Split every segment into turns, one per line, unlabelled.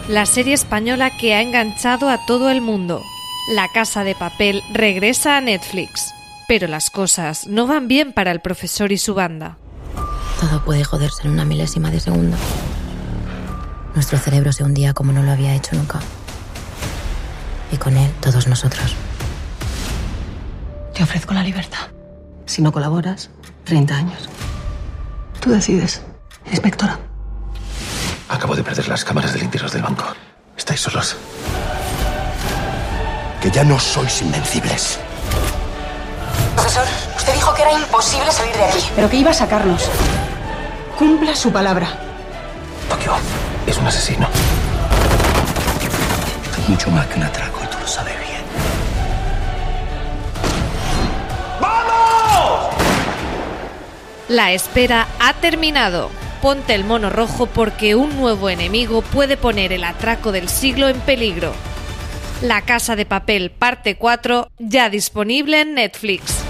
la serie española que ha enganchado a todo el mundo. La Casa de Papel regresa a Netflix, pero las cosas no van bien para el profesor y su banda.
Todo puede joderse en una milésima de segundo. Nuestro cerebro se hundía como no lo había hecho nunca. Y con él, todos nosotros.
Te ofrezco la libertad. Si no colaboras, 30 años. Tú decides, inspectora.
Acabo de perder las cámaras de limpiezas del banco. Estáis solos. Que ya no sois invencibles.
Profesor, usted dijo que era imposible salir de aquí.
Pero que iba a sacarnos. Cumpla su palabra.
Tokio es un asesino. Es mucho más que un atraco y tú lo sabes bien. ¡Vamos!
La espera ha terminado. Ponte el mono rojo porque un nuevo enemigo puede poner el atraco del siglo en peligro. La Casa de Papel, parte 4, ya disponible en Netflix.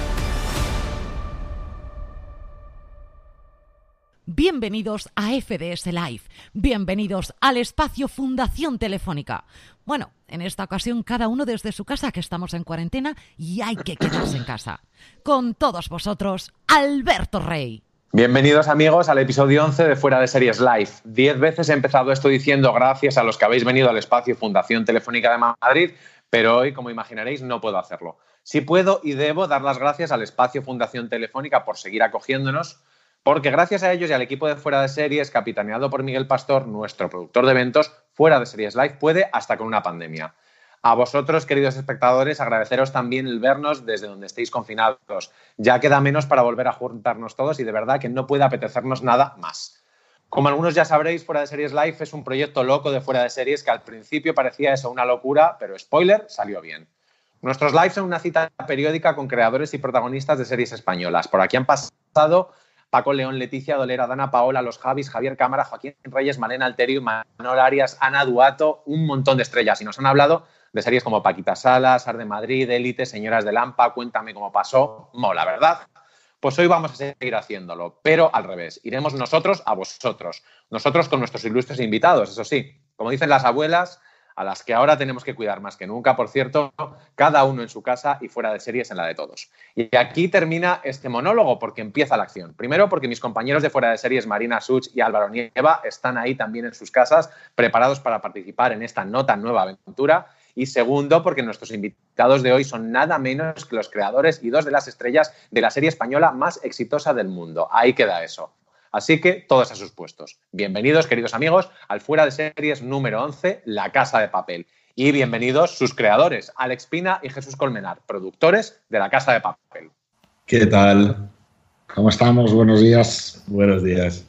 Bienvenidos a FDS Live, bienvenidos al espacio Fundación Telefónica. Bueno, en esta ocasión cada uno desde su casa, que estamos en cuarentena y hay que quedarse en casa. Con todos vosotros, Alberto Rey.
Bienvenidos amigos al episodio 11 de Fuera de Series Live. 10 veces he empezado esto diciendo gracias a los que habéis venido al espacio Fundación Telefónica de Madrid, pero hoy, como imaginaréis, no puedo hacerlo. Sí puedo y debo dar las gracias al espacio Fundación Telefónica por seguir acogiéndonos, porque gracias a ellos y al equipo de Fuera de Series, capitaneado por Miguel Pastor, nuestro productor de eventos, Fuera de Series Live puede hasta con una pandemia. A vosotros, queridos espectadores, agradeceros también el vernos desde donde estéis confinados. Ya queda menos para volver a juntarnos todos y de verdad que no puede apetecernos nada más. Como algunos ya sabréis, Fuera de Series Live es un proyecto loco de Fuera de Series que al principio parecía eso, una locura, pero spoiler, salió bien. Nuestros lives son una cita periódica con creadores y protagonistas de series españolas. Por aquí han pasado Paco León, Leticia Dolera, Dana Paola, Los Javis, Javier Cámara, Joaquín Reyes, Malena Alterio, Manol Arias, Ana Duato, un montón de estrellas. Y nos han hablado de series como Paquita Salas, Ar de Madrid, Élite, Señoras de Lampa, Cuéntame cómo pasó. Mola, ¿verdad? Pues hoy vamos a seguir haciéndolo, pero al revés. Iremos nosotros a vosotros. Nosotros con nuestros ilustres invitados, eso sí. Como dicen las abuelas, a las que ahora tenemos que cuidar más que nunca, por cierto, cada uno en su casa y Fuera de Series en la de todos. Y aquí termina este monólogo porque empieza la acción. Primero porque mis compañeros de Fuera de Series, Marina Such y Álvaro Nieva, están ahí también en sus casas, preparados para participar en esta no tan nueva aventura. Y segundo, porque nuestros invitados de hoy son nada menos que los creadores y dos de las estrellas de la serie española más exitosa del mundo. Ahí queda eso. Así que todos a sus puestos. Bienvenidos, queridos amigos, al Fuera de Series número 11, La Casa de Papel. Y bienvenidos sus creadores, Alex Pina y Jesús Colmenar, productores de La Casa de Papel.
¿Qué tal?
¿Cómo estamos? Buenos días.
Buenos días.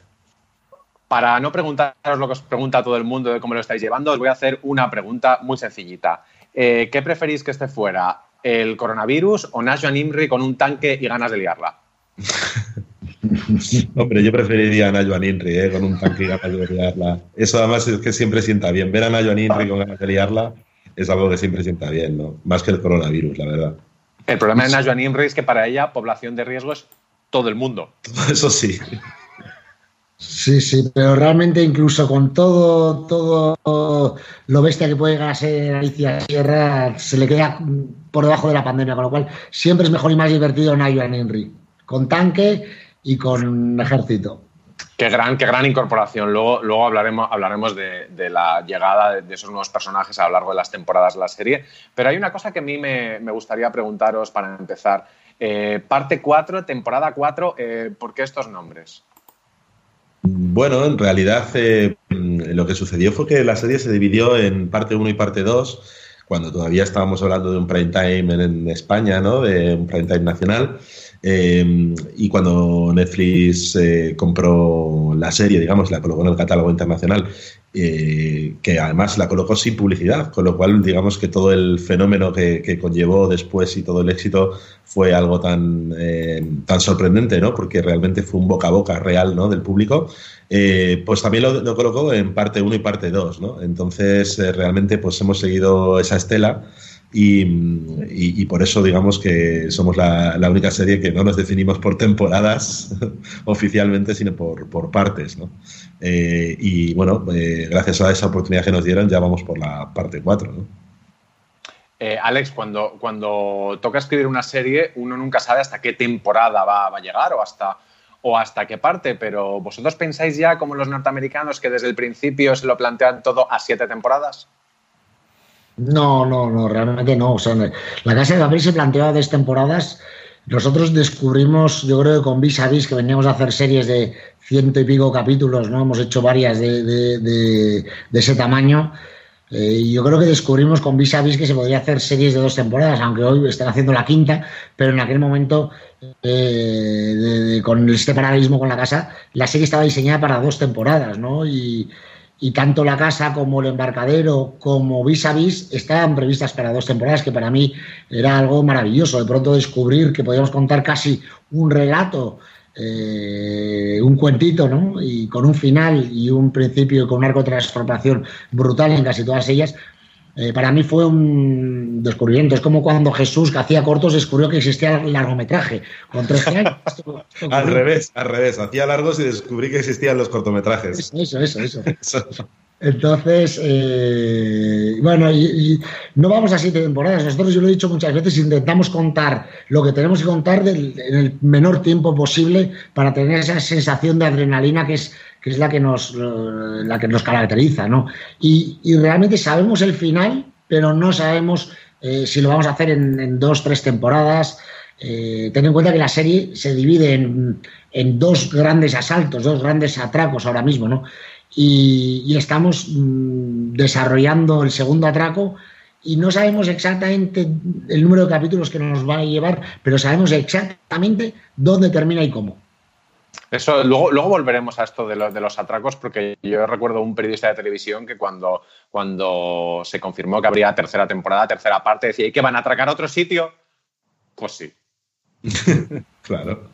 Para no preguntaros lo que os pregunta todo el mundo de cómo lo estáis llevando, os voy a hacer una pregunta muy sencillita. ¿Qué preferís que esté fuera, el coronavirus o Najwa Nimri con un tanque y ganas de liarla?
Hombre, yo preferiría a Najwa Nimri, con un tanque y ganas de liarla. Eso además es que siempre sienta bien. Ver a Najwa Nimri con ganas de liarla es algo que siempre sienta bien, ¿no? Más que el coronavirus, la verdad.
El problema de Najwa Nimri es que para ella población de riesgo es todo el mundo.
Eso sí.
Sí, pero realmente incluso con todo lo bestia que puede llegar a ser Alicia Sierra, se le queda por debajo de la pandemia, con lo cual siempre es mejor y más divertido Najwa Nimri, con tanque y con ejército.
Qué gran incorporación. Luego hablaremos de la llegada de esos nuevos personajes a lo largo de las temporadas de la serie. Pero hay una cosa que a mí me gustaría preguntaros para empezar. Parte 4, temporada 4, ¿por qué estos nombres?
Bueno, en realidad lo que sucedió fue que la serie se dividió en parte 1 y parte 2, cuando todavía estábamos hablando de un prime time en España, ¿no? De un prime time nacional. Y cuando Netflix compró la serie, digamos, la colocó en el catálogo internacional, que además la colocó sin publicidad, con lo cual, digamos que todo el fenómeno que conllevó después y todo el éxito fue algo tan sorprendente, ¿no? Porque realmente fue un boca a boca real, ¿no? Del público. Pues también lo colocó en parte 1 y parte 2, ¿no? Entonces, realmente, pues hemos seguido esa estela. y por eso digamos que somos la única serie que no nos definimos por temporadas oficialmente, sino por partes, ¿no? Y bueno, gracias a esa oportunidad que nos dieron ya vamos por la parte 4, ¿no?
Alex, cuando toca escribir una serie, uno nunca sabe hasta qué temporada va a llegar o hasta qué parte, pero ¿vosotros pensáis ya, como los norteamericanos, que desde el principio se lo plantean todo a 7 temporadas?
No, realmente no. O sea, La Casa de Papel se planteó a 10 temporadas. Nosotros descubrimos, yo creo que con Vis a Vis, que veníamos a hacer series de 100 y pico capítulos, ¿no? Hemos hecho varias de ese tamaño. Y yo creo que descubrimos con Vis a Vis que se podría hacer series de 2 temporadas, aunque hoy están haciendo la 5ª, pero en aquel momento, con este paralelismo con La Casa, la serie estaba diseñada para 2 temporadas, ¿no? Y tanto La Casa como El Embarcadero como Vis a Vis estaban previstas para 2 temporadas, que para mí era algo maravilloso. De pronto descubrir que podíamos contar casi un relato, un cuentito, ¿no? Y con un final y un principio y con un arco de transformación brutal en casi todas ellas, para mí fue un descubrimiento. Es como cuando Jesús, que hacía cortos, descubrió que existía el largometraje. Con 13 años.
Al revés. Hacía largos y descubrí que existían los cortometrajes.
Eso. Entonces, bueno, y no vamos a 7 temporadas. Nosotros, yo lo he dicho muchas veces, intentamos contar lo que tenemos que contar en el menor tiempo posible para tener esa sensación de adrenalina que es la que nos caracteriza, ¿no? Y realmente sabemos el final, pero no sabemos si lo vamos a hacer en 2, 3 temporadas. Ten en cuenta que la serie se divide en 2 grandes asaltos, 2 grandes atracos ahora mismo, ¿no? Y estamos desarrollando el segundo atraco y no sabemos exactamente el número de capítulos que nos va a llevar, pero sabemos exactamente dónde termina y cómo.
Eso, luego volveremos a esto de los atracos, porque yo recuerdo un periodista de televisión que cuando se confirmó que habría 3ª temporada, 3ª parte, decía: ¿y que van a atracar a otro sitio? Pues sí.
Claro.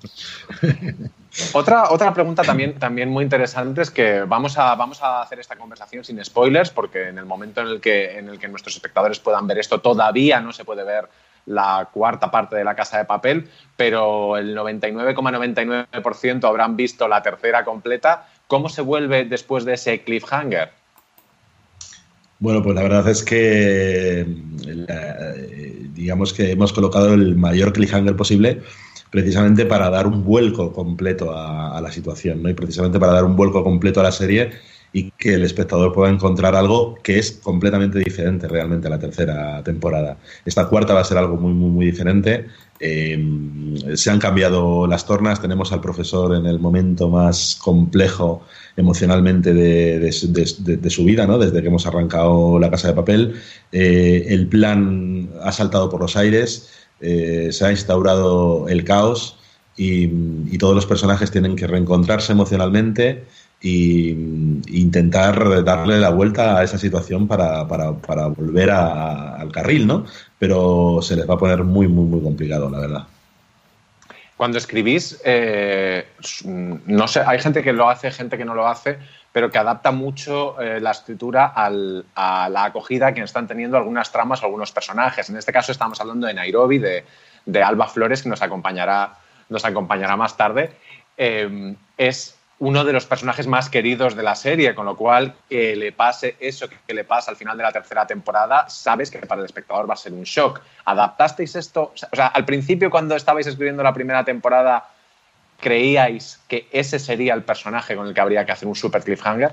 Otra pregunta también muy interesante es que vamos a hacer esta conversación sin spoilers, porque en el momento en el que nuestros espectadores puedan ver esto todavía no se puede ver la 4ª parte de La Casa de Papel, pero el 99,99% habrán visto la 3ª completa. ¿Cómo se vuelve después de ese cliffhanger?
Bueno, pues la verdad es que digamos que hemos colocado el mayor cliffhanger posible precisamente para dar un vuelco completo a la situación, ¿no? Y precisamente para dar un vuelco completo a la serie y que el espectador pueda encontrar algo que es completamente diferente realmente a la 3ª temporada. Esta 4ª va a ser algo muy, muy, muy diferente. Se han cambiado las tornas. Tenemos al profesor en el momento más complejo emocionalmente de su vida, ¿no? Desde que hemos arrancado La Casa de Papel. El plan ha saltado por los aires, se ha instaurado el caos y todos los personajes tienen que reencontrarse emocionalmente e intentar darle la vuelta a esa situación para volver al carril, ¿no? Pero se les va a poner muy, muy, muy complicado, la verdad.
Cuando escribís, no sé, hay gente que lo hace, gente que no lo hace, pero que adapta mucho la escritura a la acogida que están teniendo algunas tramas o algunos personajes. En este caso estamos hablando de Nairobi, de Alba Flores, que nos acompañará más tarde. Es uno de los personajes más queridos de la serie, con lo cual que le pase eso que le pasa al final de la 3ª temporada, sabes que para el espectador va a ser un shock. ¿Adaptasteis esto? O sea, al principio, cuando estabais escribiendo la 1ª temporada, ¿creíais que ese sería el personaje con el que habría que hacer un super cliffhanger?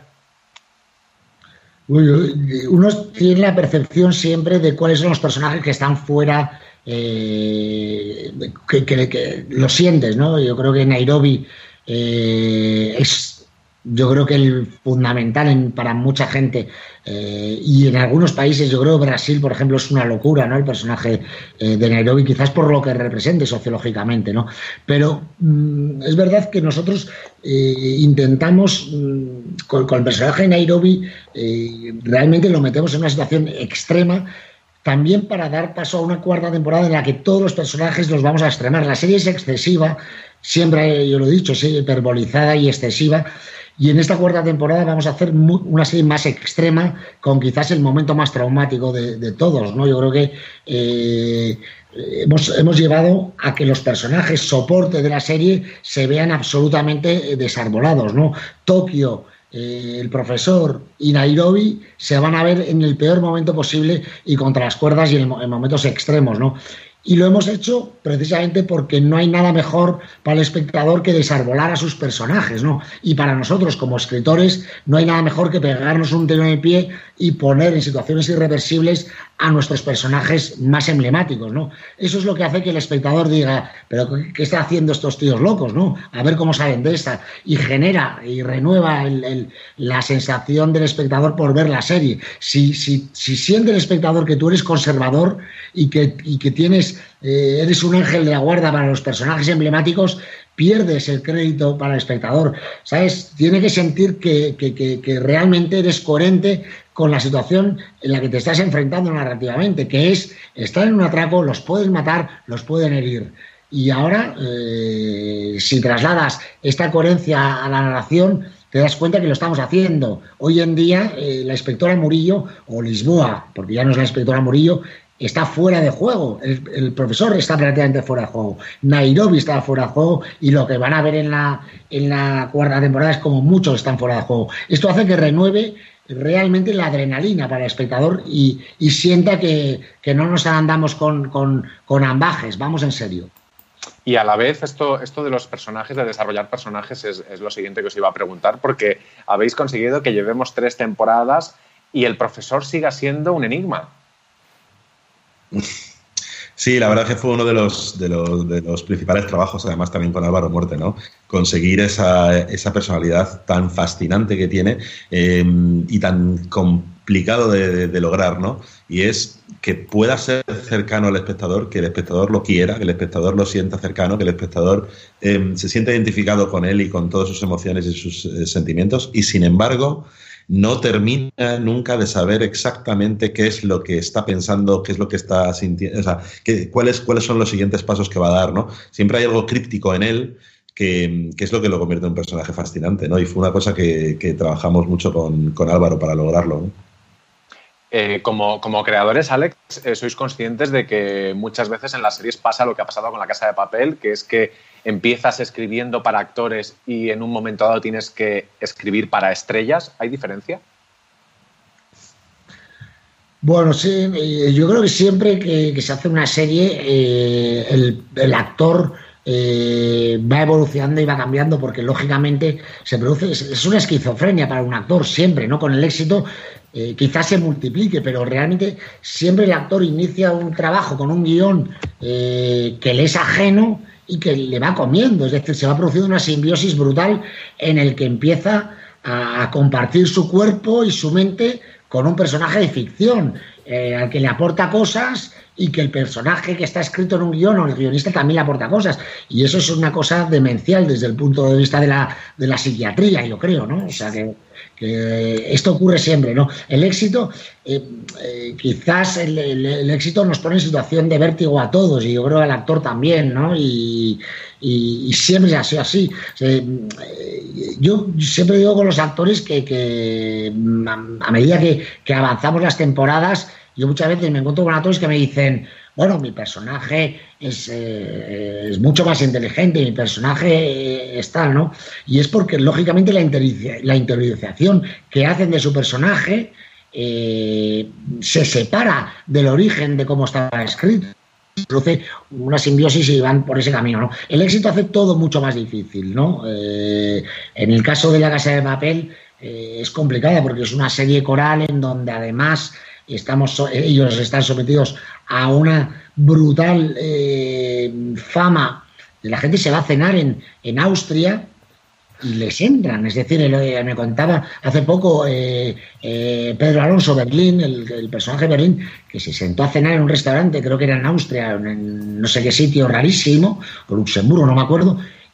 Uno tiene la percepción siempre de cuáles son los personajes que están fuera, que lo sientes, ¿no? Yo creo que Nairobi es, yo creo que el fundamental para mucha gente, y en algunos países, yo creo que Brasil, por ejemplo, es una locura, ¿no? El personaje de Nairobi, quizás por lo que represente sociológicamente, ¿no? Pero es verdad que nosotros intentamos, con el personaje de Nairobi, realmente lo metemos en una situación extrema, también para dar paso a una 4ª temporada en la que todos los personajes los vamos a extremar. La serie es excesiva, siempre, yo lo he dicho, es hiperbolizada y excesiva, Y en esta cuarta temporada vamos a hacer una serie más extrema, con quizás el momento más traumático de todos, ¿no? Yo creo que hemos llevado a que los personajes soporte de la serie se vean absolutamente desarbolados, ¿no? Tokio, el profesor y Nairobi se van a ver en el peor momento posible y contra las cuerdas y en momentos extremos, ¿no? Y lo hemos hecho precisamente porque no hay nada mejor para el espectador que desarbolar a sus personajes, ¿no? Y para nosotros, como escritores, no hay nada mejor que pegarnos un tiro en el pie y poner en situaciones irreversibles a nuestros personajes más emblemáticos, ¿no? Eso es lo que hace que el espectador diga, pero ¿qué están haciendo estos tíos locos, no? A ver cómo salen de esta. Y genera y renueva la sensación del espectador por ver la serie. Si siente el espectador que tú eres conservador y que tienes eres un ángel de la guarda para los personajes emblemáticos, pierdes el crédito para el espectador, ¿sabes? Tiene que sentir que realmente eres coherente con la situación en la que te estás enfrentando narrativamente, que es estar en un atraco, los pueden matar, los pueden herir. Y ahora, si trasladas esta coherencia a la narración, te das cuenta que lo estamos haciendo. Hoy en día, la inspectora Murillo, o Lisboa, porque ya no es la inspectora Murillo, está fuera de juego. El profesor está prácticamente fuera de juego. Nairobi está fuera de juego y lo que van a ver en la cuarta temporada es como muchos están fuera de juego. Esto hace que renueve realmente la adrenalina para el espectador y sienta que no nos andamos con ambajes, vamos en serio.
Y a la vez esto de los personajes, de desarrollar personajes, es lo siguiente que os iba a preguntar, porque habéis conseguido que llevemos 3 temporadas y el profesor siga siendo un enigma.
Sí, la verdad es que fue uno de los principales trabajos, además también con Álvaro Muerte, ¿no? Conseguir esa personalidad tan fascinante que tiene y tan complicado de lograr, ¿no? Y es que pueda ser cercano al espectador, que el espectador lo quiera, que el espectador lo sienta cercano, que el espectador se sienta identificado con él y con todas sus emociones y sus sentimientos, y sin embargo no termina nunca de saber exactamente qué es lo que está pensando, qué es lo que está sintiendo, o sea, cuáles son los siguientes pasos que va a dar, ¿no? Siempre hay algo críptico en él que es lo que lo convierte en un personaje fascinante, ¿no? Y fue una cosa que trabajamos mucho con Álvaro para lograrlo, ¿no?
Como creadores, Alex, sois conscientes de que muchas veces en las series pasa lo que ha pasado con La Casa de Papel, que es que empiezas escribiendo para actores y en un momento dado tienes que escribir para estrellas. ¿Hay diferencia?
Bueno, sí, yo creo que siempre que se hace una serie, el actor va evolucionando y va cambiando, porque lógicamente se produce, es una esquizofrenia para un actor siempre, ¿no? Con el éxito quizás se multiplique, pero realmente siempre el actor inicia un trabajo con un guión que le es ajeno y que le va comiendo, es decir, se va produciendo una simbiosis brutal en el que empieza a compartir su cuerpo y su mente con un personaje de ficción, al que le aporta cosas y que el personaje que está escrito en un guión o el guionista también le aporta cosas. Y eso es una cosa demencial desde el punto de vista de la psiquiatría, yo creo, ¿no? O sea, que esto ocurre siempre, ¿no? El éxito, quizás el éxito nos pone en situación de vértigo a todos, y yo creo al actor también, ¿no? Y siempre ha sido así. Yo siempre digo con los actores que a medida que avanzamos las temporadas, yo muchas veces me encuentro con actores que me dicen, bueno, mi personaje es mucho más inteligente, mi personaje es tal, ¿no? Y es porque, lógicamente, la interiorización que hacen de su personaje se separa del origen de cómo estaba escrito. Produce una simbiosis y van por ese camino, ¿no? El éxito hace todo mucho más difícil, ¿no? En el caso de La Casa de Papel es complicada porque es una serie coral en donde además ellos están sometidos a una brutal fama. La gente se va a cenar en Austria y les entran. Es decir, me contaba hace poco Pedro Alonso Berlín, el personaje de Berlín, que se sentó a cenar en un restaurante, creo que era en Austria, en no sé qué sitio rarísimo, o Luxemburgo, no me acuerdo,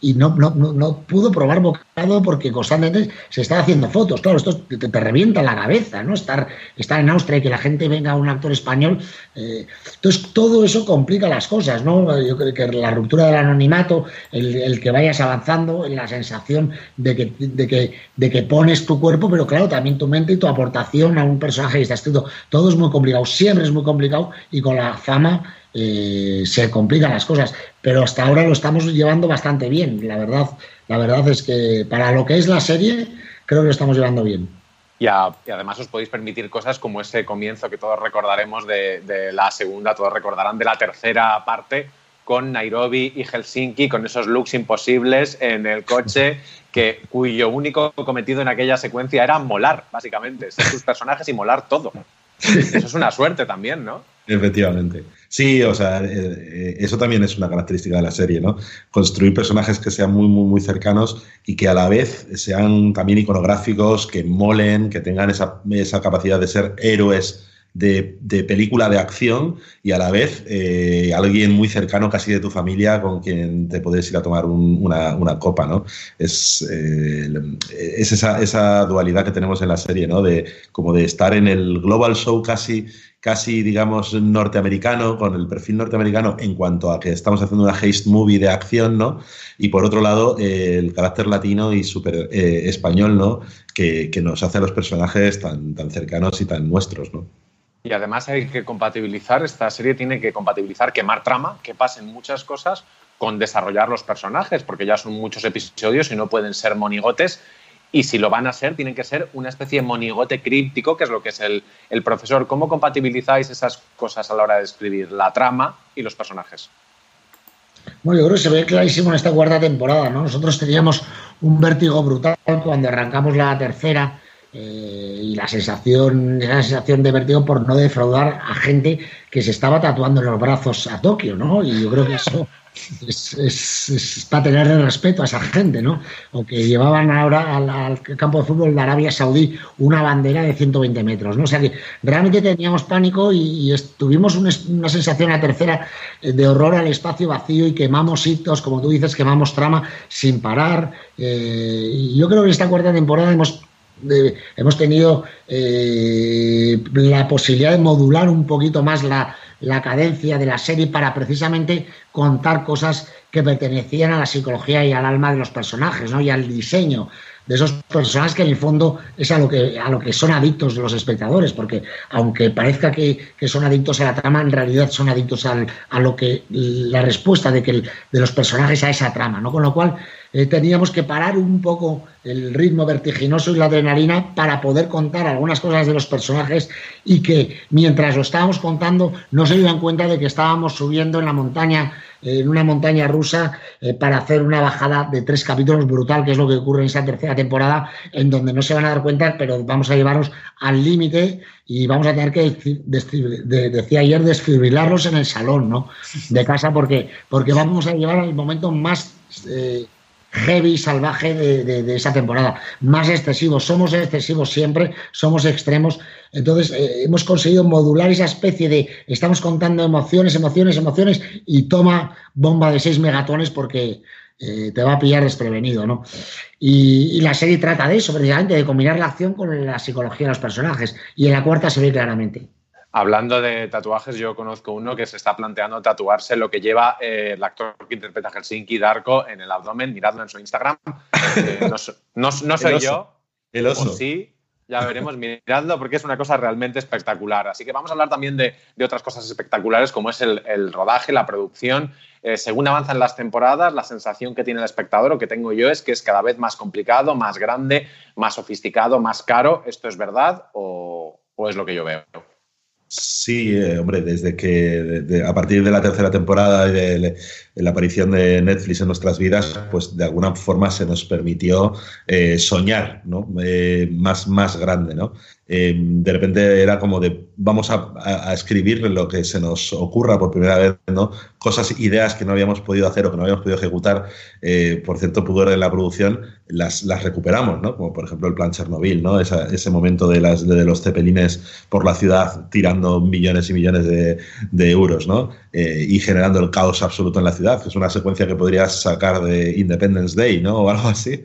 y no pudo probar bocado porque constantemente se estaba haciendo fotos. Claro, esto te revienta la cabeza, ¿no? Estar en Austria y que la gente venga a un actor español. Entonces, todo eso complica las cosas, ¿no? Yo creo que la ruptura del anonimato, el que vayas avanzando, la sensación de que pones tu cuerpo, pero claro, también tu mente y tu aportación a un personaje que está escrito. Todo es muy complicado, siempre es muy complicado, y con la fama se complican las cosas, pero hasta ahora lo estamos llevando bastante bien. La verdad es que para lo que es la serie, creo que lo estamos llevando bien.
Y además os podéis permitir cosas como ese comienzo que todos recordaremos de la segunda, todos recordarán de la tercera parte, con Nairobi y Helsinki, con esos looks imposibles en el coche, cuyo único cometido en aquella secuencia era molar, básicamente, ser sus personajes y molar todo. Eso es una suerte también, ¿no?
Efectivamente. Sí, o sea, eso también es una característica de la serie, ¿no? Construir personajes que sean muy, muy, muy cercanos y que a la vez sean también iconográficos, que molen, que tengan esa capacidad de ser héroes de película de acción y a la vez alguien muy cercano, casi de tu familia, con quien te puedes ir a tomar una copa, ¿no? Es esa dualidad que tenemos en la serie, ¿no? Como de estar en el global show casi digamos norteamericano, con el perfil norteamericano en cuanto a que estamos haciendo una heist movie de acción, ¿no? Y por otro lado el carácter latino y súper español, ¿no? Que nos hace a los personajes tan cercanos y tan nuestros, ¿no?
Y además hay que compatibilizar, esta serie tiene que compatibilizar, quemar trama, que pasen muchas cosas, con desarrollar los personajes, porque ya son muchos episodios y no pueden ser monigotes, y si lo van a ser, tienen que ser una especie de monigote críptico, que es lo que es el profesor. ¿Cómo compatibilizáis esas cosas a la hora de escribir la trama y los personajes?
Bueno, yo creo que se ve clarísimo en esta cuarta temporada, ¿no? Nosotros teníamos un vértigo brutal cuando arrancamos la tercera, y esa sensación de vértigo por no defraudar a gente que se estaba tatuando en los brazos a Tokio, ¿no? Y yo creo que eso es para tenerle respeto a esa gente, ¿no? O que llevaban ahora al campo de fútbol de Arabia Saudí una bandera de 120 metros, ¿no? O sea que realmente teníamos pánico y tuvimos una sensación en la tercera de horror al espacio vacío, y quemamos hitos, como tú dices, quemamos trama sin parar. Y yo creo que en esta cuarta temporada hemos tenido la posibilidad de modular un poquito más la cadencia de la serie para precisamente contar cosas que pertenecían a la psicología y al alma de los personajes, ¿no? Y al diseño de esos personajes, que en el fondo es a lo que son adictos los espectadores, porque aunque parezca que son adictos a la trama, en realidad son adictos a lo que la respuesta de los personajes a esa trama, ¿no? Con lo cual teníamos que parar un poco el ritmo vertiginoso y la adrenalina para poder contar algunas cosas de los personajes, y que mientras lo estábamos contando no se dieran cuenta de que estábamos subiendo en una montaña rusa para hacer una bajada de 3 capítulos brutal, que es lo que ocurre en esa tercera temporada, en donde no se van a dar cuenta, pero vamos a llevarnos al límite y vamos a tener que, decía ayer, desfibrilarlos en el salón, ¿no? De casa, porque vamos a llevar al momento más heavy, salvaje de esa temporada, más excesivos. Somos excesivos siempre, somos extremos. Entonces hemos conseguido modular esa especie de estamos contando emociones y toma bomba de 6 megatones porque te va a pillar desprevenido, ¿no? Y la serie trata de eso, precisamente, de combinar la acción con la psicología de los personajes, y en la cuarta se ve claramente.
Hablando de tatuajes, yo conozco uno que se está planteando tatuarse lo que lleva el actor que interpreta a Helsinki, Darko, en el abdomen. Miradlo en su Instagram. No soy yo.
El oso.
O sí, ya veremos. Miradlo, porque es una cosa realmente espectacular. Así que vamos a hablar también de otras cosas espectaculares, como es el rodaje, la producción. Según avanzan las temporadas, la sensación que tiene el espectador, o que tengo yo, es que es cada vez más complicado, más grande, más sofisticado, más caro. ¿Esto es verdad o es lo que yo veo?
Sí, hombre, desde que a partir de la tercera temporada y de la aparición de Netflix en nuestras vidas, pues de alguna forma se nos permitió soñar, ¿no? Más grande, ¿no? De repente era como de vamos a escribir lo que se nos ocurra por primera vez, ¿no? Cosas, ideas que no habíamos podido hacer o que no habíamos podido ejecutar por cierto pudor en la producción, las recuperamos, ¿no? Como por ejemplo el plan Chernobyl, ¿no? Ese momento de los cepelines por la ciudad tirando gastando millones y millones de euros, ¿no? Y generando el caos absoluto en la ciudad. Es una secuencia que podrías sacar de Independence Day, ¿no? O algo así.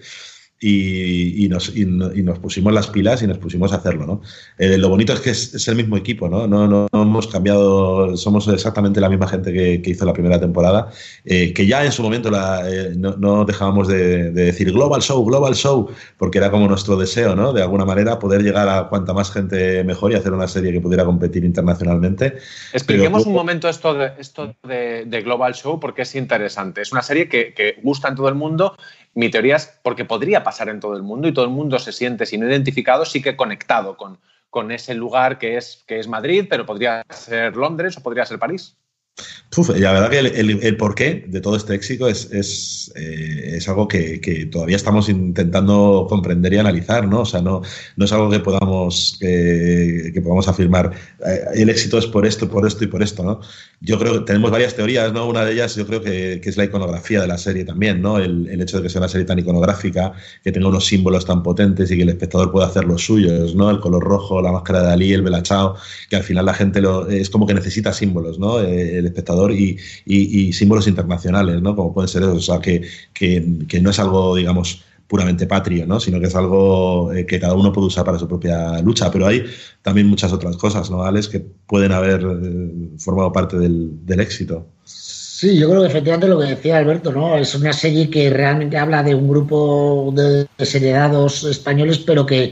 Y nos pusimos las pilas y nos pusimos a hacerlo, ¿no? Lo bonito es que es el mismo equipo, ¿no? No hemos cambiado, somos exactamente la misma gente que hizo la primera temporada, que ya en su momento no dejábamos de decir Global Show, porque era como nuestro deseo, ¿no? De alguna manera poder llegar a cuanta más gente mejor y hacer una serie que pudiera competir internacionalmente.
Expliquemos un momento esto de Global Show, porque es interesante. Es una serie que gusta en todo el mundo. Mi teoría es porque podría pasar en todo el mundo y todo el mundo se siente, si no identificado, sí que conectado con ese lugar que es Madrid, pero podría ser Londres o podría ser París.
La verdad que el porqué de todo este éxito es algo que todavía estamos intentando comprender y analizar, ¿no? O sea, no es algo que podamos afirmar. El éxito es por esto y por esto, ¿no? Yo creo que tenemos varias teorías, ¿no? Una de ellas yo creo que es la iconografía de la serie también, ¿no? El hecho de que sea una serie tan iconográfica, que tenga unos símbolos tan potentes y que el espectador pueda hacer los suyos, ¿no? El color rojo, la máscara de Dalí, el Bella Ciao, que al final la gente es como que necesita símbolos, ¿no? El espectador y símbolos internacionales, ¿no? Como pueden ser esos, o sea, que no es algo, digamos, puramente patrio, ¿no? Sino que es algo que cada uno puede usar para su propia lucha, pero hay también muchas otras cosas, ¿no, Alex?, que pueden haber formado parte del éxito.
Sí, yo creo que efectivamente lo que decía Alberto, ¿no? Es una serie que realmente habla de un grupo de desheredados españoles, pero que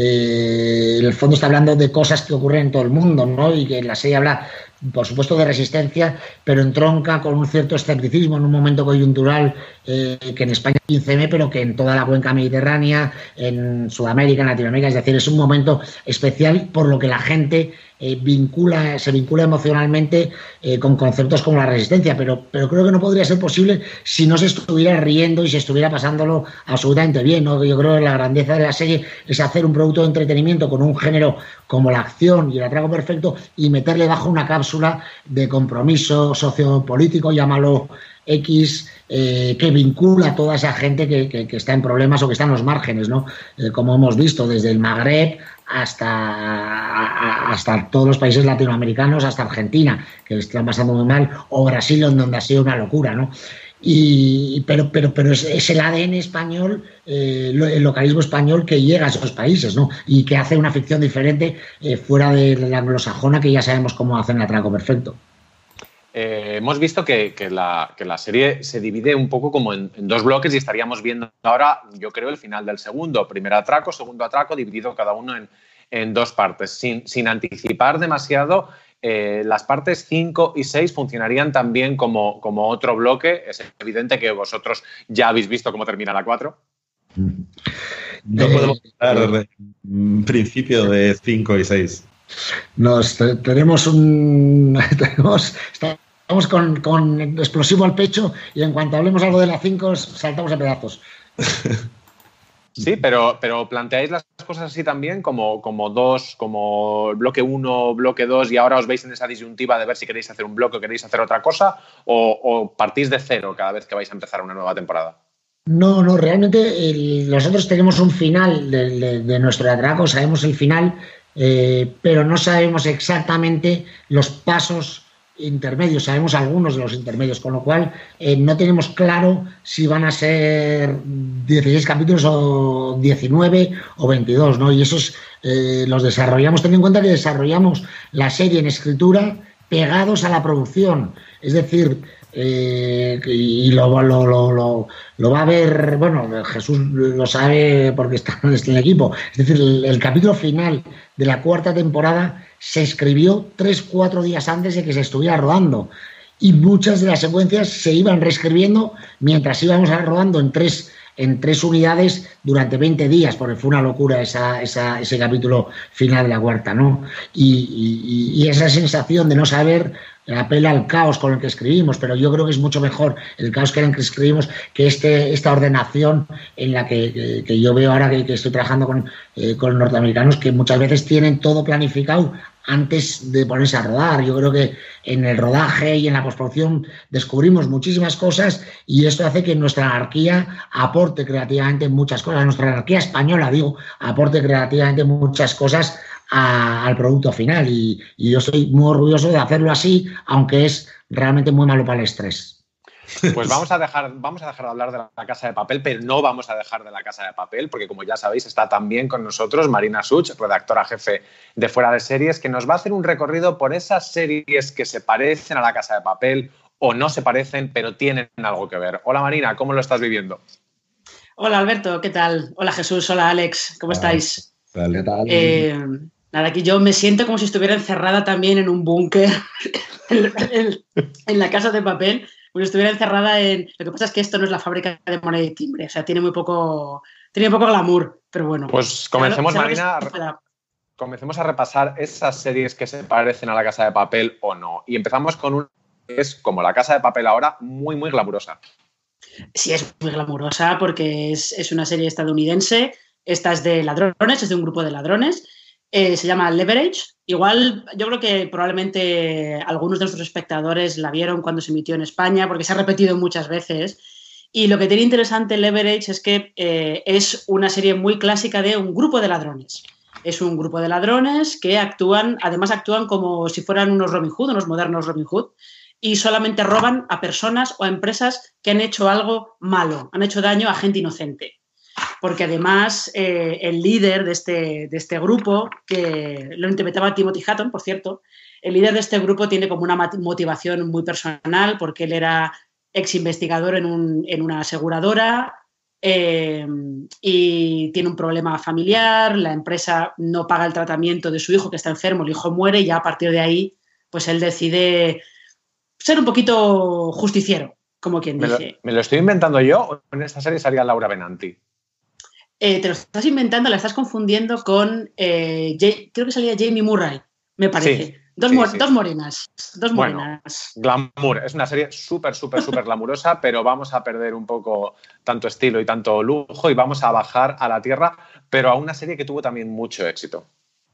en el fondo está hablando de cosas que ocurren en todo el mundo, ¿no? Y que la serie habla, por supuesto, de resistencia, pero entronca con un cierto escepticismo en un momento coyuntural que en España es 15M, pero que en toda la cuenca mediterránea, en Sudamérica, en Latinoamérica, es decir, es un momento especial por lo que la gente se vincula emocionalmente con conceptos como la resistencia, pero creo que no podría ser posible si no se estuviera riendo y se estuviera pasándolo absolutamente bien, ¿no? Yo creo que la grandeza de la serie es hacer un producto de entretenimiento con un género como la acción y el atraco perfecto y meterle bajo una cápsula de compromiso sociopolítico, llámalo X, que vincula a toda esa gente que está en problemas o que está en los márgenes, ¿no? Como hemos visto, desde el Magreb hasta todos los países latinoamericanos, hasta Argentina, que están pasando muy mal, o Brasil, donde ha sido una locura, ¿no? Pero es el ADN español, el localismo español que llega a esos países, ¿no? Y que hace una ficción diferente fuera de la anglosajona, que ya sabemos cómo hacen el atraco perfecto.
Hemos visto que la serie se divide un poco como en dos bloques y estaríamos viendo ahora, yo creo, el final del segundo. Primer atraco, segundo atraco, dividido cada uno en dos partes. Sin anticipar demasiado, las partes 5 y 6 funcionarían también como otro bloque. Es evidente que vosotros ya habéis visto cómo termina la 4.
No podemos dar principio de 5 y 6.
Estamos con explosivo al pecho y en cuanto hablemos algo de la 5 saltamos a pedazos.
Sí, pero planteáis las cosas así también como dos, como bloque 1, bloque 2 y ahora os veis en esa disyuntiva de ver si queréis hacer un bloque o queréis hacer otra cosa o partís de cero cada vez que vais a empezar una nueva temporada.
No, realmente nosotros tenemos un final de nuestro atraco, sabemos el final, pero no sabemos exactamente los pasos intermedios, sabemos algunos de los intermedios, con lo cual no tenemos claro si van a ser 16 capítulos o 19 o 22, ¿no? Y esos los desarrollamos, ten en cuenta que desarrollamos la serie en escritura pegados a la producción, es decir, y lo va a ver, bueno, Jesús lo sabe porque está en el equipo, es decir, el capítulo final de la 4ª temporada se escribió 3-4 días antes de que se estuviera rodando y muchas de las secuencias se iban reescribiendo mientras íbamos rodando en tres unidades durante 20 días, porque fue una locura ese capítulo final de la 4ª, ¿no? Y esa sensación de no saber apela al caos con el que escribimos, pero yo creo que es mucho mejor el caos con el que escribimos que esta ordenación en la que yo veo ahora que estoy trabajando con norteamericanos, que muchas veces tienen todo planificado antes de ponerse a rodar. Yo creo que en el rodaje y en la postproducción descubrimos muchísimas cosas y esto hace que nuestra anarquía aporte creativamente muchas cosas, nuestra anarquía española, aporte creativamente muchas cosas al producto final. Y yo estoy muy orgulloso de hacerlo así, aunque es realmente muy malo para el estrés.
Pues vamos a dejar de hablar de La Casa de Papel, pero no vamos a dejar de La Casa de Papel, porque como ya sabéis, está también con nosotros Marina Such, redactora jefe de Fuera de Series, que nos va a hacer un recorrido por esas series que se parecen a La Casa de Papel o no se parecen, pero tienen algo que ver. Hola Marina, ¿cómo lo estás viviendo?
Hola Alberto, ¿qué tal? Hola Jesús, hola Alex, ¿cómo estáis?
Vale.
Nada, aquí yo me siento como si estuviera encerrada también en un búnker en La Casa de Papel. Pues estuviera encerrada en... Lo que pasa es que esto no es la fábrica de moneda y timbre, o sea, tiene muy poco glamour, pero bueno.
Pues comencemos, Marina, comencemos a repasar esas series que se parecen a La Casa de Papel o no. Y empezamos con una que es como La Casa de Papel ahora, muy, muy glamurosa.
Sí, es muy glamurosa porque es una serie estadounidense. Esta es de ladrones, es de un grupo de ladrones. Se llama Leverage. Igual yo creo que probablemente algunos de nuestros espectadores la vieron cuando se emitió en España porque se ha repetido muchas veces. Y lo que tiene interesante Leverage es que es una serie muy clásica de un grupo de ladrones. Es un grupo de ladrones que actúan como si fueran unos Robin Hood, unos modernos Robin Hood, y solamente roban a personas o a empresas que han hecho algo malo, han hecho daño a gente inocente. Porque además el líder de este grupo, que lo interpretaba Timothy Hutton, por cierto, el líder de este grupo tiene como una motivación muy personal porque él era ex investigador en una aseguradora y tiene un problema familiar, la empresa no paga el tratamiento de su hijo que está enfermo, el hijo muere y ya a partir de ahí pues él decide ser un poquito justiciero, como quien dice.
¿Me lo estoy inventando yo o en esta serie salía Laura Benanti?
Te lo estás inventando, la estás confundiendo con, creo que salía Jamie Murray, me parece.
Sí,
dos morenas.
Bueno, glamour. Es una serie súper glamurosa, pero vamos a perder un poco tanto estilo y tanto lujo y vamos a bajar a la tierra, pero a una serie que tuvo también mucho éxito.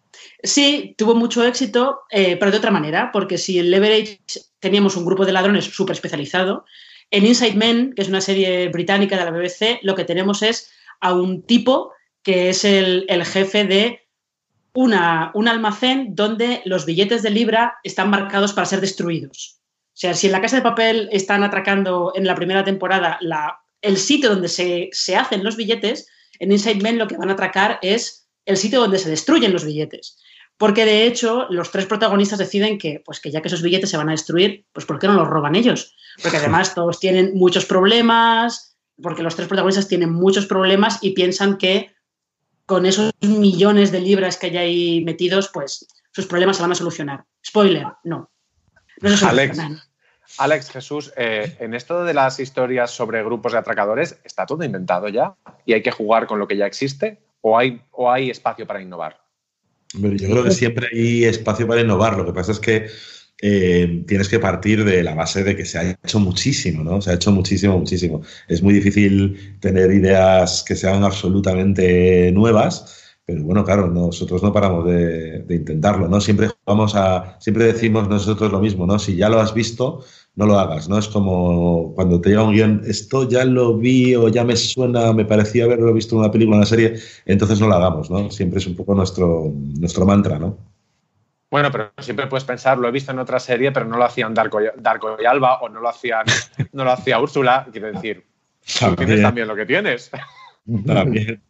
Sí, tuvo mucho éxito, pero de otra manera, porque si en Leverage teníamos un grupo de ladrones súper especializado, en Inside Men, que es una serie británica de la BBC, lo que tenemos es a un tipo que es el jefe de un almacén donde los billetes de libra están marcados para ser destruidos. O sea, si en La Casa de Papel están atracando en la primera temporada el sitio donde se hacen los billetes, en Inside Men lo que van a atracar es el sitio donde se destruyen los billetes. Porque, de hecho, los tres protagonistas deciden que ya que esos billetes se van a destruir, pues ¿por qué no los roban ellos? Porque además todos tienen muchos problemas, porque los tres protagonistas tienen muchos problemas y piensan que con esos millones de libras que hay ahí metidos, pues sus problemas se van a solucionar. Spoiler, no. No se solucionan.
Alex, Jesús, en esto de las historias sobre grupos de atracadores, ¿está todo inventado ya? ¿Y hay que jugar con lo que ya existe? ¿O hay espacio para innovar?
Yo creo que siempre hay espacio para innovar. Lo que pasa es que tienes que partir de la base de que se ha hecho muchísimo, ¿no? Se ha hecho muchísimo. Es muy difícil tener ideas que sean absolutamente nuevas, pero bueno, claro, nosotros no paramos de intentarlo, ¿no? Siempre decimos nosotros lo mismo, ¿no? Si ya lo has visto, no lo hagas, ¿no? Es como cuando te llega un guión, esto ya lo vi o ya me suena, me parecía haberlo visto en una película, en una serie, entonces no lo hagamos, ¿no? Siempre es un poco nuestro mantra, ¿no?
Bueno, pero siempre puedes pensar, lo he visto en otra serie, pero no lo hacían Darko y Alba o no lo hacía Úrsula. Quiero decir, tú tienes también lo que tienes.
También.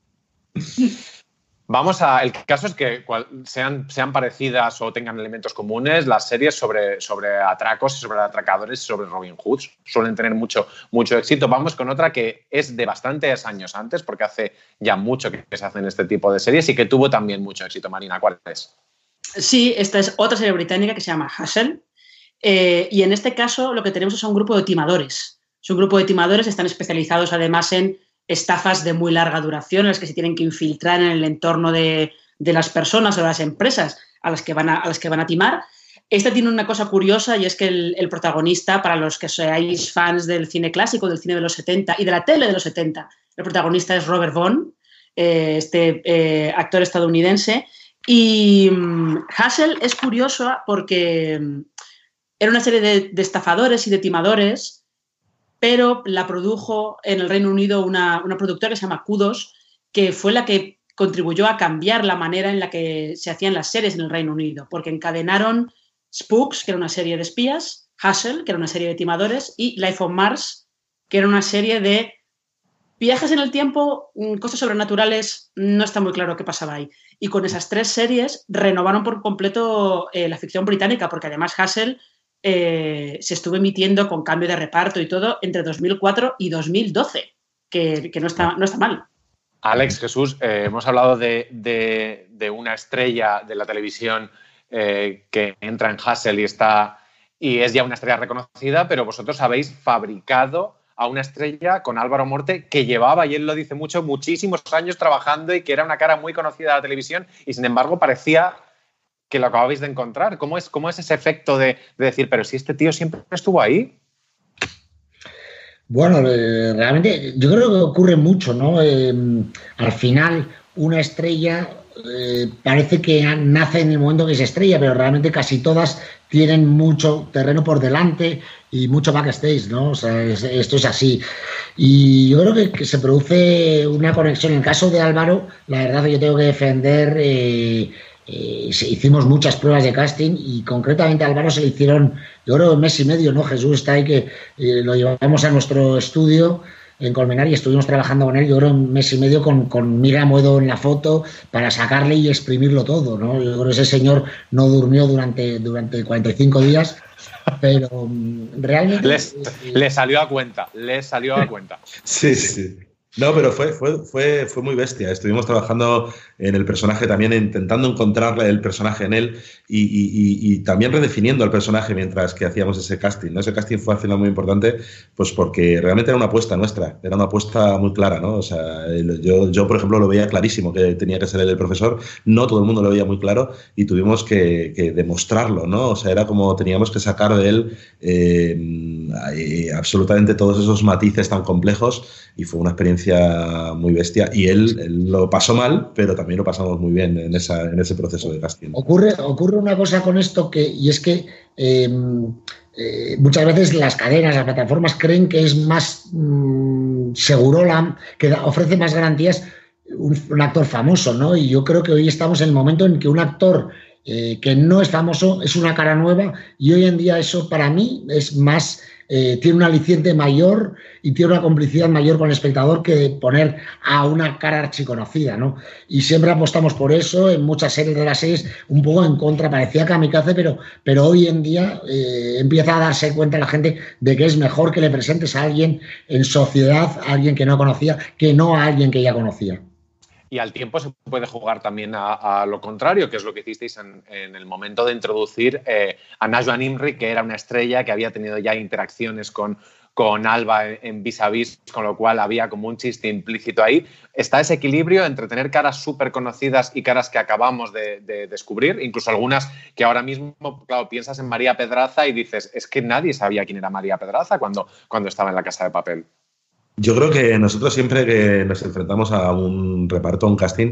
El caso es que sean parecidas o tengan elementos comunes, las series sobre atracos y sobre atracadores y sobre Robin Hood suelen tener mucho éxito. Vamos con otra que es de bastantes años antes, porque hace ya mucho que se hacen este tipo de series y que tuvo también mucho éxito. Marina, ¿cuál es?
Sí, esta es otra serie británica que se llama Hustle y en este caso lo que tenemos es un grupo de timadores. Es un grupo de timadores, están especializados además en estafas de muy larga duración en las que se tienen que infiltrar en el entorno de las personas o de las empresas a las que van a timar. Esta tiene una cosa curiosa y es que el protagonista, para los que seáis fans del cine clásico, del cine de los 70 y de la tele de los 70, el protagonista es Robert Vaughn, actor estadounidense. Y Hustle es curioso porque era una serie de estafadores y de timadores, pero la produjo en el Reino Unido una productora que se llama Kudos, que fue la que contribuyó a cambiar la manera en la que se hacían las series en el Reino Unido, porque encadenaron Spooks, que era una serie de espías, Hustle, que era una serie de timadores, y Life on Mars, que era una serie de viajes en el tiempo, cosas sobrenaturales, no está muy claro qué pasaba ahí. Y con esas 3 series renovaron por completo la ficción británica, porque además Hustle se estuvo emitiendo con cambio de reparto y todo entre 2004 y 2012, que no está mal.
Alex, Jesús, hemos hablado de una estrella de la televisión que entra en Hustle y es ya una estrella reconocida, pero vosotros habéis fabricado a una estrella con Álvaro Morte que llevaba, y él lo dice mucho, muchísimos años trabajando y que era una cara muy conocida de la televisión y sin embargo parecía que lo acababais de encontrar. ¿Cómo es ese efecto de decir, pero si este tío siempre estuvo ahí?
Bueno, realmente yo creo que ocurre mucho, ¿no? Al final una estrella parece que nace en el momento que es estrella, pero realmente casi todas tienen mucho terreno por delante y mucho backstage, ¿no? O sea, esto es así. Y yo creo que se produce una conexión. En el caso de Álvaro, la verdad que yo tengo que defender, hicimos muchas pruebas de casting y concretamente a Álvaro se le hicieron, yo creo, 1 mes y medio, ¿no? Jesús está ahí, que lo llevamos a nuestro estudio en Colmenar y estuvimos trabajando con él, yo creo, 1 mes y medio con Mira Moedo en la foto para sacarle y exprimirlo todo, ¿no? Yo creo que ese señor no durmió durante 45 días, pero realmente...
Le salió a cuenta.
Sí, sí. No, pero fue muy bestia. Estuvimos trabajando en el personaje también, intentando encontrarle el personaje en él y también redefiniendo al personaje mientras que hacíamos ese casting, ¿no? Ese casting fue al final muy importante, pues porque realmente era una apuesta nuestra, era una apuesta muy clara, ¿no? O sea, yo por ejemplo, lo veía clarísimo que tenía que ser él el profesor, no todo el mundo lo veía muy claro y tuvimos que demostrarlo, ¿no? O sea, era como teníamos que sacar de él absolutamente todos esos matices tan complejos y fue una experiencia muy bestia y él lo pasó mal, pero también lo pasamos muy bien en ese proceso de casting.
Ocurre una cosa con esto y es que muchas veces las cadenas, las plataformas creen que es más segurola, que ofrece más garantías un actor famoso, ¿no? Y yo creo que hoy estamos en el momento en que un actor que no es famoso es una cara nueva y hoy en día eso para mí es más... tiene un aliciente mayor y tiene una complicidad mayor con el espectador que poner a una cara archiconocida, ¿no? Y siempre apostamos por eso en muchas series de las series, un poco en contra, parecía kamikaze, pero hoy en día empieza a darse cuenta la gente de que es mejor que le presentes a alguien en sociedad, a alguien que no conocía, que no a alguien que ya conocía.
Y al tiempo se puede jugar también a lo contrario, que es lo que hicisteis en el momento de introducir a Najwa Nimri, que era una estrella que había tenido ya interacciones con Alba en Vis a Vis, con lo cual había como un chiste implícito ahí. Está ese equilibrio entre tener caras súper conocidas y caras que acabamos de descubrir, incluso algunas que ahora mismo, claro, piensas en María Pedraza y dices, es que nadie sabía quién era María Pedraza cuando estaba en La Casa de Papel.
Yo creo que nosotros siempre que nos enfrentamos a un reparto, a un casting,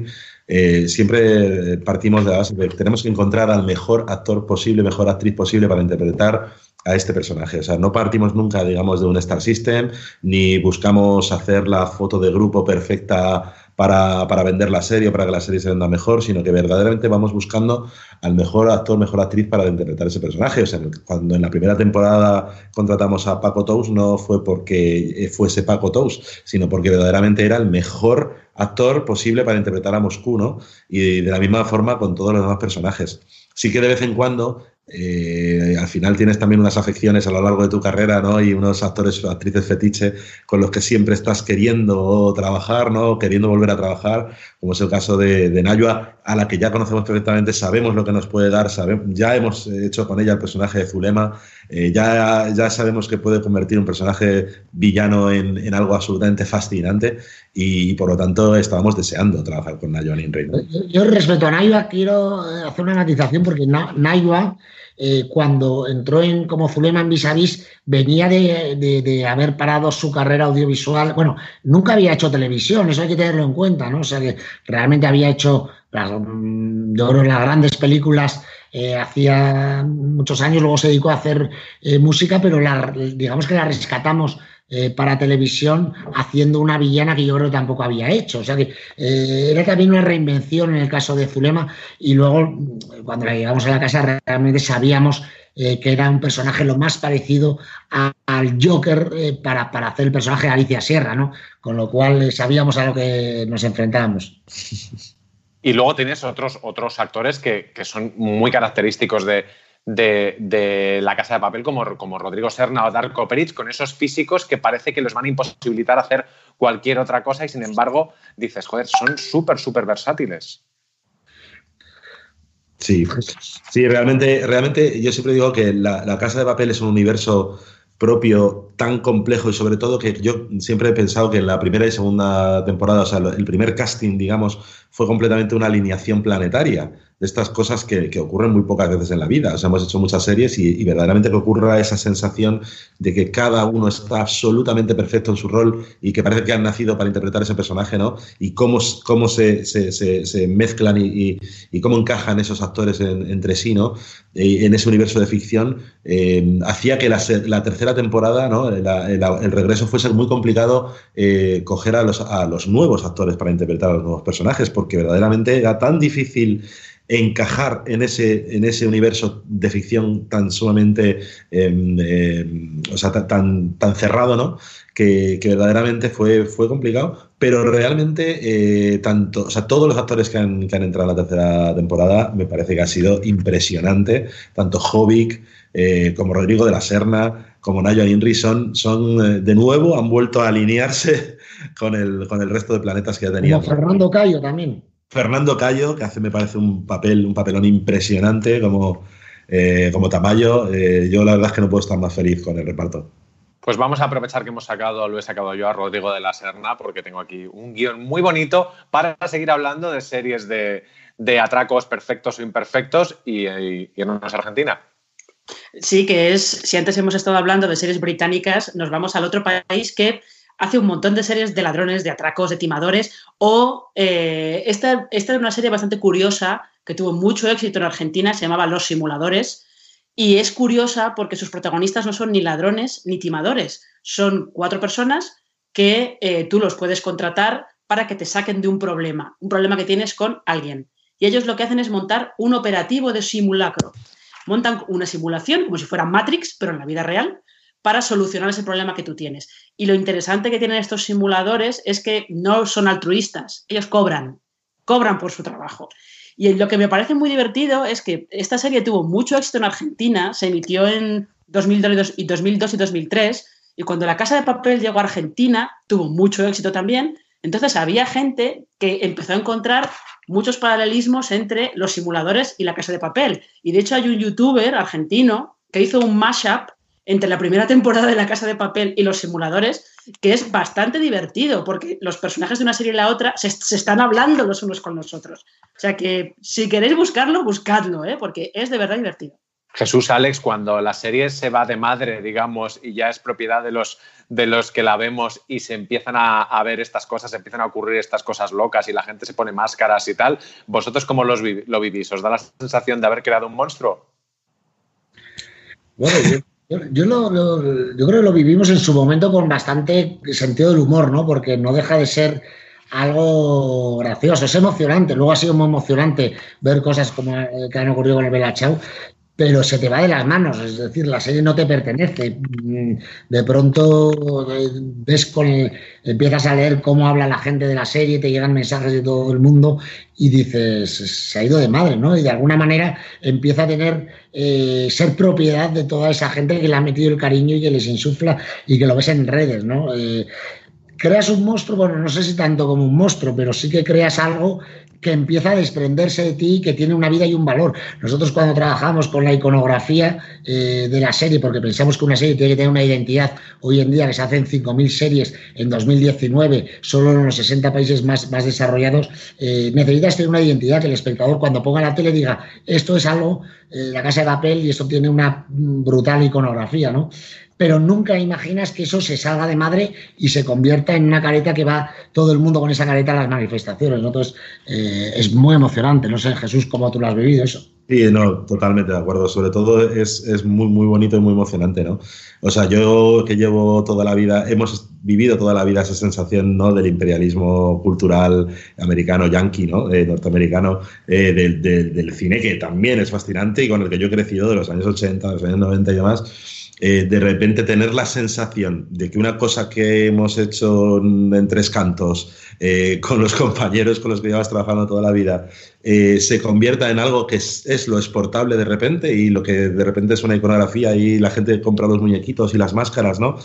siempre partimos de la base de que tenemos que encontrar al mejor actor posible, mejor actriz posible para interpretar a este personaje. O sea, no partimos nunca, digamos, de un Star System, ni buscamos hacer la foto de grupo perfecta para vender la serie o para que la serie se venda mejor, sino que verdaderamente vamos buscando al mejor actor, mejor actriz para interpretar ese personaje. O sea, cuando en la primera temporada contratamos a Paco Tous, no fue porque fuese Paco Tous, sino porque verdaderamente era el mejor actor posible para interpretar a Moscú, ¿no? Y de la misma forma con todos los demás personajes. Sí que de vez en cuando al final tienes también unas afecciones a lo largo de tu carrera, ¿no? Y unos actores o actrices fetiche con los que siempre estás queriendo trabajar, ¿no? Queriendo volver a trabajar, como es el caso de Najwa, a la que ya conocemos perfectamente, sabemos lo que nos puede dar, ya hemos hecho con ella el personaje de Zulema, ya sabemos que puede convertir un personaje villano en algo absolutamente fascinante y por lo tanto estábamos deseando trabajar con Najwa Nimri, ¿no?
Yo respecto a Najwa quiero hacer una matización porque Najwa cuando entró como Zulema en Vis a Vis venía de haber parado su carrera audiovisual. Bueno, nunca había hecho televisión, eso hay que tenerlo en cuenta, ¿no? O sea, que realmente había hecho, yo creo, las grandes películas hacía muchos años, luego se dedicó a hacer música, pero digamos que la rescatamos para televisión haciendo una villana que yo creo que tampoco había hecho. O sea que era también una reinvención en el caso de Zulema, y luego cuando la llegamos a la casa realmente sabíamos que era un personaje lo más parecido al Joker para hacer el personaje de Alicia Sierra, ¿no? Con lo cual sabíamos a lo que nos enfrentábamos.
Y luego tienes otros actores que son muy característicos de La Casa de Papel, como Rodrigo Serna o Darko Peric, con esos físicos que parece que les van a imposibilitar hacer cualquier otra cosa, y sin embargo dices, joder, son súper versátiles.
Sí, realmente yo siempre digo que la Casa de Papel es un universo propio tan complejo, y sobre todo que yo siempre he pensado que en la primera y segunda temporada, o sea, el primer casting, digamos, fue completamente una alineación planetaria de estas cosas que ocurren muy pocas veces en la vida. O sea, hemos hecho muchas series y verdaderamente que ocurra esa sensación de que cada uno está absolutamente perfecto en su rol y que parece que han nacido para interpretar ese personaje, ¿no? Y cómo se mezclan y cómo encajan esos actores entre sí, ¿no? En ese universo de ficción, hacía que la tercera temporada, ¿no? El regreso fuese muy complicado coger a los nuevos actores para interpretar a los nuevos personajes, porque verdaderamente era tan difícil encajar en ese universo de ficción tan sumamente o sea, tan cerrado, ¿no? Que verdaderamente fue complicado, pero realmente o sea, todos los actores que han entrado en la tercera temporada me parece que ha sido impresionante, tanto Jovic como Rodrigo de la Serna, como Nayo Inri son de nuevo, han vuelto a alinearse con el resto de planetas que ya tenían.
Como Fernando Cayo también.
Fernando Cayo, que hace, me parece, un papelón impresionante como Tamayo. Yo la verdad es que no puedo estar más feliz con el reparto.
Pues vamos a aprovechar que lo he sacado yo a Rodrigo de la Serna, porque tengo aquí un guión muy bonito para seguir hablando de series de atracos perfectos o imperfectos y irnos a Argentina.
Sí, si antes hemos estado hablando de series británicas, nos vamos al otro país que hace un montón de series de ladrones, de atracos, de timadores, o esta es una serie bastante curiosa que tuvo mucho éxito en Argentina, se llamaba Los Simuladores, y es curiosa porque sus protagonistas no son ni ladrones ni timadores, son 4 personas que tú los puedes contratar para que te saquen de un problema que tienes con alguien. Y ellos lo que hacen es montar un operativo de simulacro. Montan una simulación, como si fuera Matrix, pero en la vida real, para solucionar ese problema que tú tienes. Y lo interesante que tienen estos simuladores es que no son altruistas, ellos cobran por su trabajo. Y lo que me parece muy divertido es que esta serie tuvo mucho éxito en Argentina, se emitió en 2002 y 2003, y cuando La Casa de Papel llegó a Argentina, tuvo mucho éxito también. Entonces había gente que empezó a encontrar muchos paralelismos entre los simuladores y La Casa de Papel. Y de hecho hay un youtuber argentino que hizo un mashup entre la primera temporada de La Casa de Papel y los simuladores, que es bastante divertido, porque los personajes de una serie y la otra se están hablando los unos con los otros. O sea que si queréis buscarlo, buscadlo, porque es de verdad divertido.
Jesús, Alex, cuando la serie se va de madre, digamos, y ya es propiedad de los que la vemos y se empiezan a ver estas cosas, se empiezan a ocurrir estas cosas locas y la gente se pone máscaras y tal, ¿vosotros cómo lo vivís? ¿Os da la sensación de haber creado un monstruo?
Bueno, yo creo que lo vivimos en su momento con bastante sentido del humor, ¿no? Porque no deja de ser algo gracioso, es emocionante. Luego ha sido muy emocionante ver cosas como que han ocurrido con el Bella Ciao, pero se te va de las manos, es decir, la serie no te pertenece. De pronto empiezas a leer cómo habla la gente de la serie, te llegan mensajes de todo el mundo y dices, se ha ido de madre, ¿no? Y de alguna manera empieza a tener, ser propiedad de toda esa gente que le ha metido el cariño y que les insufla y que lo ves en redes, ¿no? Creas un monstruo, bueno, no sé si tanto como un monstruo, pero sí que creas algo que empieza a desprenderse de ti, que tiene una vida y un valor. Nosotros cuando trabajamos con la iconografía de la serie, porque pensamos que una serie tiene que tener una identidad, hoy en día que se hacen 5.000 series en 2019, solo en los 60 países más desarrollados, necesitas tener una identidad que el espectador cuando ponga la tele diga, esto es algo, La Casa de Papel, y esto tiene una brutal iconografía, ¿no? Pero nunca imaginas que eso se salga de madre y se convierta en una careta que va todo el mundo con esa careta a las manifestaciones, ¿no? Entonces, es muy emocionante. No sé, Jesús, ¿cómo tú lo has vivido eso?
Sí, no, totalmente de acuerdo. Sobre todo es muy, muy bonito y muy emocionante, ¿no? O sea, yo que llevo toda la vida, hemos vivido toda la vida esa sensación, ¿no? Del imperialismo cultural americano, yanqui, ¿no? Norteamericano, del cine, que también es fascinante y con el que yo he crecido de los años 80, de los años 90 y demás. De repente tener la sensación de que una cosa que hemos hecho en tres cantos con los compañeros con los que llevas trabajando toda la vida se convierta en algo que es lo exportable de repente, y lo que de repente es una iconografía y la gente compra los muñequitos y las máscaras, ¿no?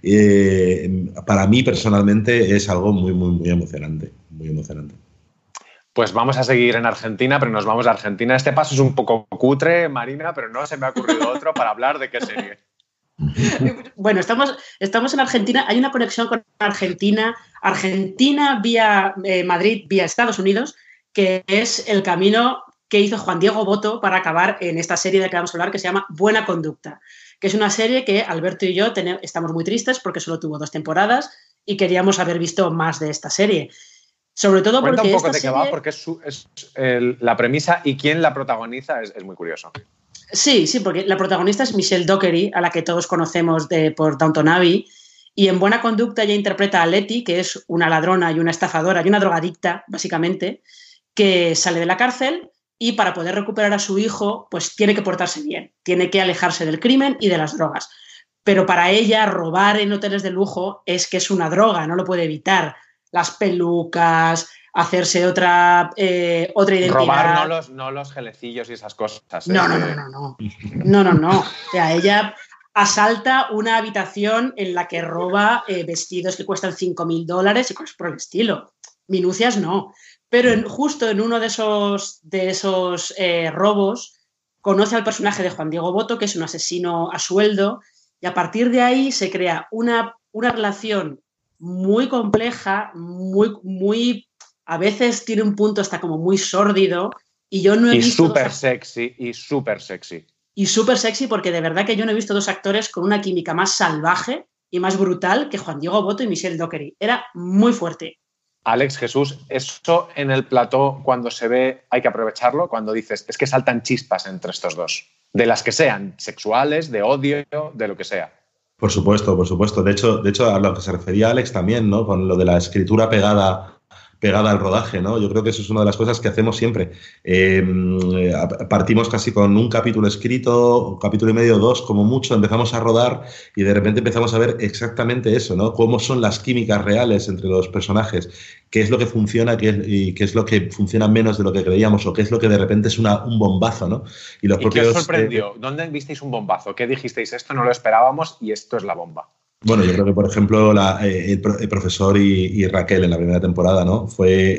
Para mí personalmente es algo muy, muy, muy emocionante, muy emocionante.
Pues vamos a seguir en Argentina, pero nos vamos a Argentina. Este paso es un poco cutre, Marina, pero no se me ha ocurrido otro para hablar de qué serie.
Bueno, estamos en Argentina. Hay una conexión con Argentina vía Madrid, vía Estados Unidos, que es el camino que hizo Juan Diego Botto para acabar en esta serie de la que vamos a hablar, que se llama Buena Conducta, que es una serie que Alberto y yo estamos muy tristes porque solo tuvo 2 temporadas y queríamos haber visto más de esta serie. Sobre todo porque
Cuenta un poco
esta
de qué va, porque la premisa y quién la protagoniza es muy curioso.
Sí, porque la protagonista es Michelle Dockery, a la que todos conocemos por Downton Abbey, y en Buena Conducta ella interpreta a Letty, que es una ladrona y una estafadora y una drogadicta, básicamente, que sale de la cárcel y para poder recuperar a su hijo, pues tiene que portarse bien, tiene que alejarse del crimen y de las drogas. Pero para ella robar en hoteles de lujo es que es una droga, no lo puede evitar. Las pelucas, hacerse otra identidad.
Robar no los gelecillos y esas cosas.
No. O sea, ella asalta una habitación en la que roba vestidos que cuestan $5.000 y cosas por el estilo. Minucias no. Pero justo en uno de esos robos conoce al personaje de Juan Diego Botto, que es un asesino a sueldo, y a partir de ahí se crea una relación muy compleja, muy a veces tiene un punto hasta como muy sórdido, y yo no he visto...
Y súper sexy.
Y súper sexy, porque de verdad que yo no he visto 2 actores con una química más salvaje y más brutal que Juan Diego Botto y Michelle Dockery. Era muy fuerte.
Alex, Jesús, eso en el plató cuando se ve hay que aprovecharlo, cuando dices, es que saltan chispas entre estos dos, de las que sean, sexuales, de odio, de lo que sea.
Por supuesto. De hecho, a lo que se refería Alex también, ¿no? Con lo de la escritura pegada al rodaje, ¿no? Yo creo que eso es una de las cosas que hacemos siempre. Partimos casi con un capítulo escrito, un capítulo y medio, 2, como mucho, empezamos a rodar y de repente empezamos a ver exactamente eso, ¿no? Cómo son las químicas reales entre los personajes, qué es lo que funciona y qué es lo que funciona menos de lo que creíamos, o qué es lo que de repente es un bombazo, ¿no?
¿Y qué os sorprendió? ¿Dónde visteis un bombazo? ¿Qué dijisteis? Esto no lo esperábamos y esto es la bomba.
Bueno, yo creo que, por ejemplo, el profesor y Raquel en la primera temporada, ¿no? Fue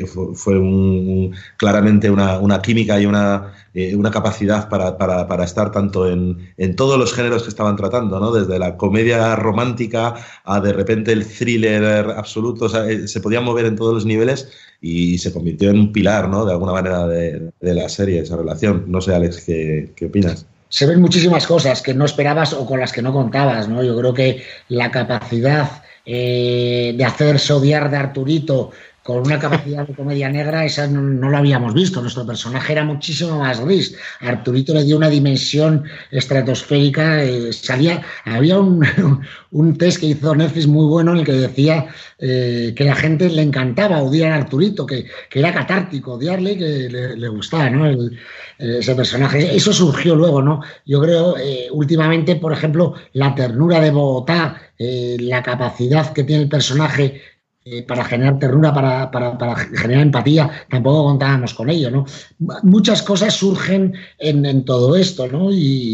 claramente una química y una capacidad para estar tanto en todos los géneros que estaban tratando, ¿no? Desde la comedia romántica a de repente el thriller absoluto. O sea, se podían mover en todos los niveles y se convirtió en un pilar, ¿no? De alguna manera de la serie, esa relación. No sé, Alex, ¿qué opinas?
Se ven muchísimas cosas que no esperabas o con las que no contabas, ¿no? Yo creo que la capacidad de hacerse odiar de Arturito con una capacidad de comedia negra, esa no lo habíamos visto. Nuestro personaje era muchísimo más gris. A Arturito le dio una dimensión estratosférica. Había un test que hizo Netflix muy bueno en el que decía que la gente le encantaba odiar a Arturito, que era catártico odiarle y que le gustaba, ¿no? Ese personaje. Eso surgió luego, ¿no? Yo creo, últimamente, por ejemplo, la ternura de Bogotá, la capacidad que tiene el personaje para generar ternura, para generar empatía, tampoco contábamos con ello, ¿no? Muchas cosas surgen en todo esto, ¿no?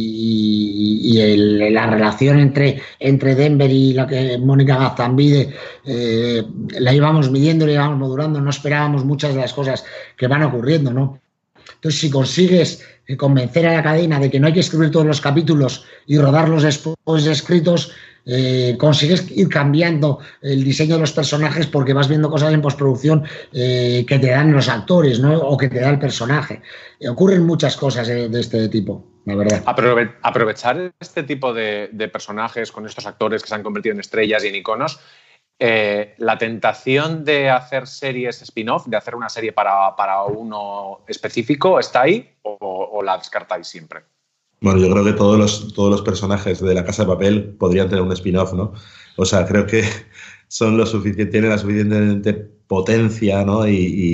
Y la relación entre Denver y la que Mónica Gaztambide la íbamos midiendo, la íbamos modulando, no esperábamos muchas de las cosas que van ocurriendo, ¿no? Entonces, si consigues convencer a la cadena de que no hay que escribir todos los capítulos y rodarlos después de escritos, consigues ir cambiando el diseño de los personajes porque vas viendo cosas en postproducción que te dan los actores, ¿no? O que te da el personaje. Ocurren muchas cosas de este tipo, la verdad.
Aprovechar este tipo de personajes con estos actores que se han convertido en estrellas y en iconos ¿La tentación de hacer series spin-off, de hacer una serie para uno específico, está ahí o la descartáis siempre?
Bueno, yo creo que todos los personajes de La Casa de Papel podrían tener un spin-off, ¿no? O sea, creo que tienen la suficiente potencia, ¿no?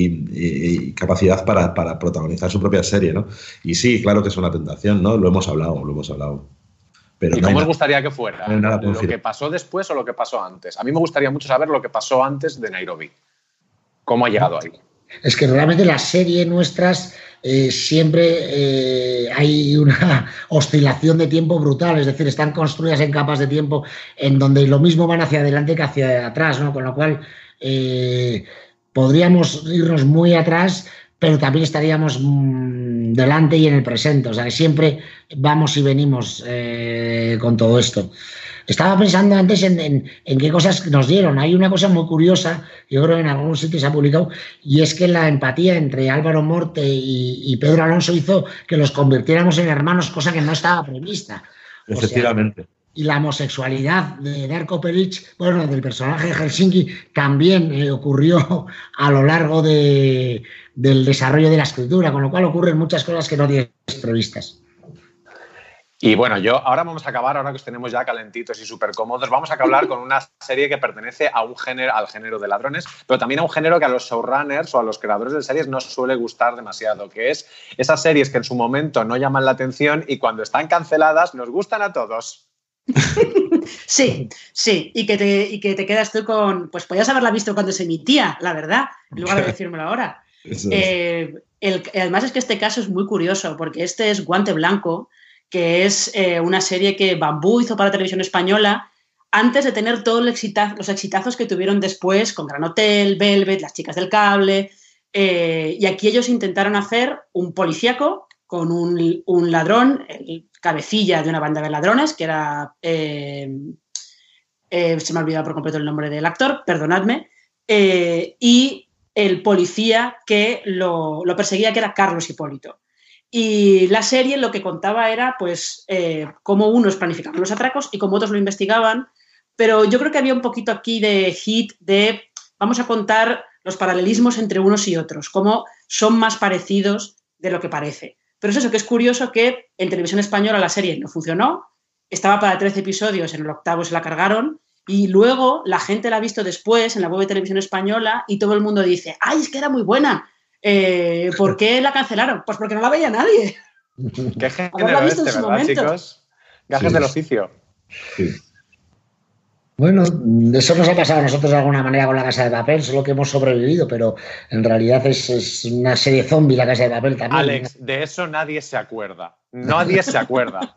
y capacidad para protagonizar su propia serie, ¿no? Y sí, claro que es una tentación, ¿no? Lo hemos hablado. Pero
¿y cómo os gustaría que fuera? ¿Lo que pasó después o lo que pasó antes? A mí me gustaría mucho saber lo que pasó antes de Nairobi. ¿Cómo ha llegado ahí?
Es que realmente las series nuestras siempre hay una oscilación de tiempo brutal, es decir, están construidas en capas de tiempo en donde lo mismo van hacia adelante que hacia atrás, ¿no? Con lo cual podríamos irnos muy atrás, pero también estaríamos delante y en el presente, o sea que siempre vamos y venimos con todo esto. Estaba pensando antes en qué cosas nos dieron. Hay una cosa muy curiosa, yo creo que en algún sitio se ha publicado, y es que la empatía entre Álvaro Morte y Pedro Alonso hizo que los convirtiéramos en hermanos, cosa que no estaba prevista.
Efectivamente.
Y la homosexualidad de Darko Peric, bueno, del personaje de Helsinki, también ocurrió a lo largo del desarrollo de la escritura, con lo cual ocurren muchas cosas que no tienes previstas.
Y bueno, ahora vamos a acabar, ahora que os tenemos ya calentitos y súper cómodos, vamos a hablar con una serie que pertenece a al género de ladrones, pero también a un género que a los showrunners o a los creadores de series no suele gustar demasiado, que es esas series que en su momento no llaman la atención y cuando están canceladas nos gustan a todos.
Sí, y que te quedas tú con... Pues podías haberla visto cuando se emitía, la verdad, en lugar de decírmelo ahora. Además es que este caso es muy curioso, porque este es Guante Blanco, que es una serie que Bambú hizo para Televisión Española antes de tener todos los exitazos que tuvieron después con Gran Hotel, Velvet, Las Chicas del Cable, y aquí ellos intentaron hacer un policíaco con un ladrón, el cabecilla de una banda de ladrones, que era... se me ha olvidado por completo el nombre del actor, perdonadme, y el policía que lo perseguía, que era Carlos Hipólito. Y la serie lo que contaba era, pues, cómo unos planificaban los atracos y cómo otros lo investigaban, pero yo creo que había un poquito aquí de hit de vamos a contar los paralelismos entre unos y otros, cómo son más parecidos de lo que parece. Pero es eso, que es curioso que en Televisión Española la serie no funcionó, estaba para 13 episodios, en el 8º se la cargaron, y luego la gente la ha visto después en la web de Televisión Española y todo el mundo dice, ¡ay, es que era muy buena! ¿Por qué la cancelaron? Pues porque no la veía nadie.
Qué género ¿verdad, chicos? Gajes del oficio.
Sí.
Bueno, eso nos ha pasado a nosotros de alguna manera con La Casa de Papel, solo que hemos sobrevivido, pero en realidad es una serie zombie La Casa de Papel también.
Alex, de eso nadie se acuerda. Nadie se acuerda.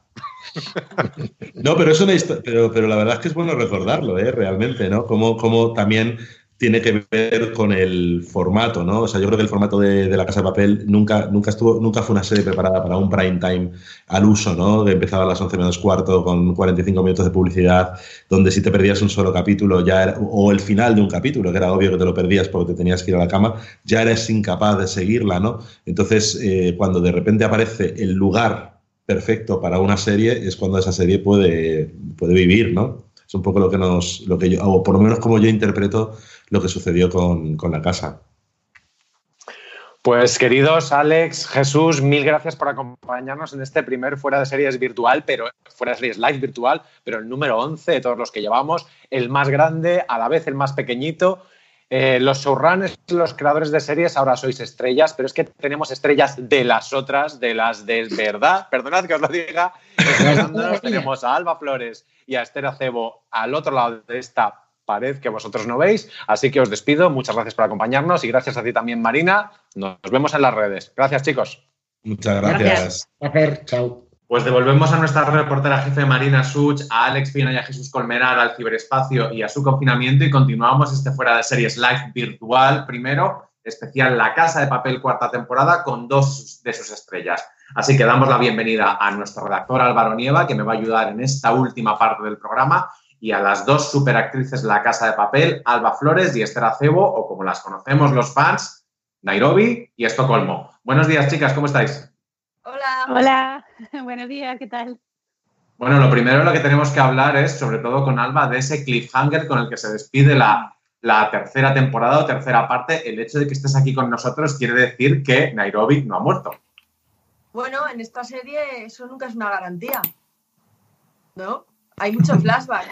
No, pero es una historia, pero la verdad es que es bueno recordarlo, realmente, ¿no? Como también tiene que ver con el formato, ¿no? O sea, yo creo que el formato de La Casa de Papel nunca fue una serie preparada para un prime time al uso, ¿no? Que empezaba a las 11 menos cuarto con 45 minutos de publicidad, donde si te perdías un solo capítulo ya era, o el final de un capítulo, que era obvio que te lo perdías porque te tenías que ir a la cama, ya eres incapaz de seguirla, ¿no? Entonces, cuando de repente aparece el lugar perfecto para una serie, es cuando esa serie puede vivir, ¿no? Es un poco lo que yo, o por lo menos como yo interpreto lo que sucedió con La Casa.
Pues queridos Alex, Jesús, mil gracias por acompañarnos en este primer Fuera de Series virtual, Fuera de Series live virtual, pero el número 11 de todos los que llevamos, el más grande, a la vez el más pequeñito. Los showrunners, los creadores de series, ahora sois estrellas, pero es que tenemos estrellas de las otras, de las de verdad, perdonad que os lo diga, tenemos a Alba Flores y a Esther Acebo al otro lado de esta pared que vosotros no veis, así que os despido, muchas gracias por acompañarnos y gracias a ti también, Marina, nos vemos en las redes. Gracias, chicos.
Muchas gracias.
Gracias. Chao.
Pues devolvemos a nuestra reportera jefe Marina Such, a Alex Pina y a Jesús Colmenar al ciberespacio y a su confinamiento y continuamos este Fuera de Series live virtual. Primero, especial La Casa de Papel, 4ª temporada, con 2 de sus estrellas. Así que damos la bienvenida a nuestro redactor Álvaro Nieva, que me va a ayudar en esta última parte del programa, y a las 2 superactrices de La Casa de Papel, Alba Flores y Esther Acebo, o como las conocemos los fans, Nairobi y Estocolmo. Buenos días, chicas, ¿cómo estáis?
Hola. Buenos días, ¿qué tal?
Bueno, lo primero lo que tenemos que hablar es, sobre todo con Alba, de ese cliffhanger con el que se despide la tercera temporada o tercera parte. El hecho de que estés aquí con nosotros quiere decir que Nairobi no ha muerto.
Bueno, en esta serie eso nunca es una garantía, ¿no? Hay mucho flashback.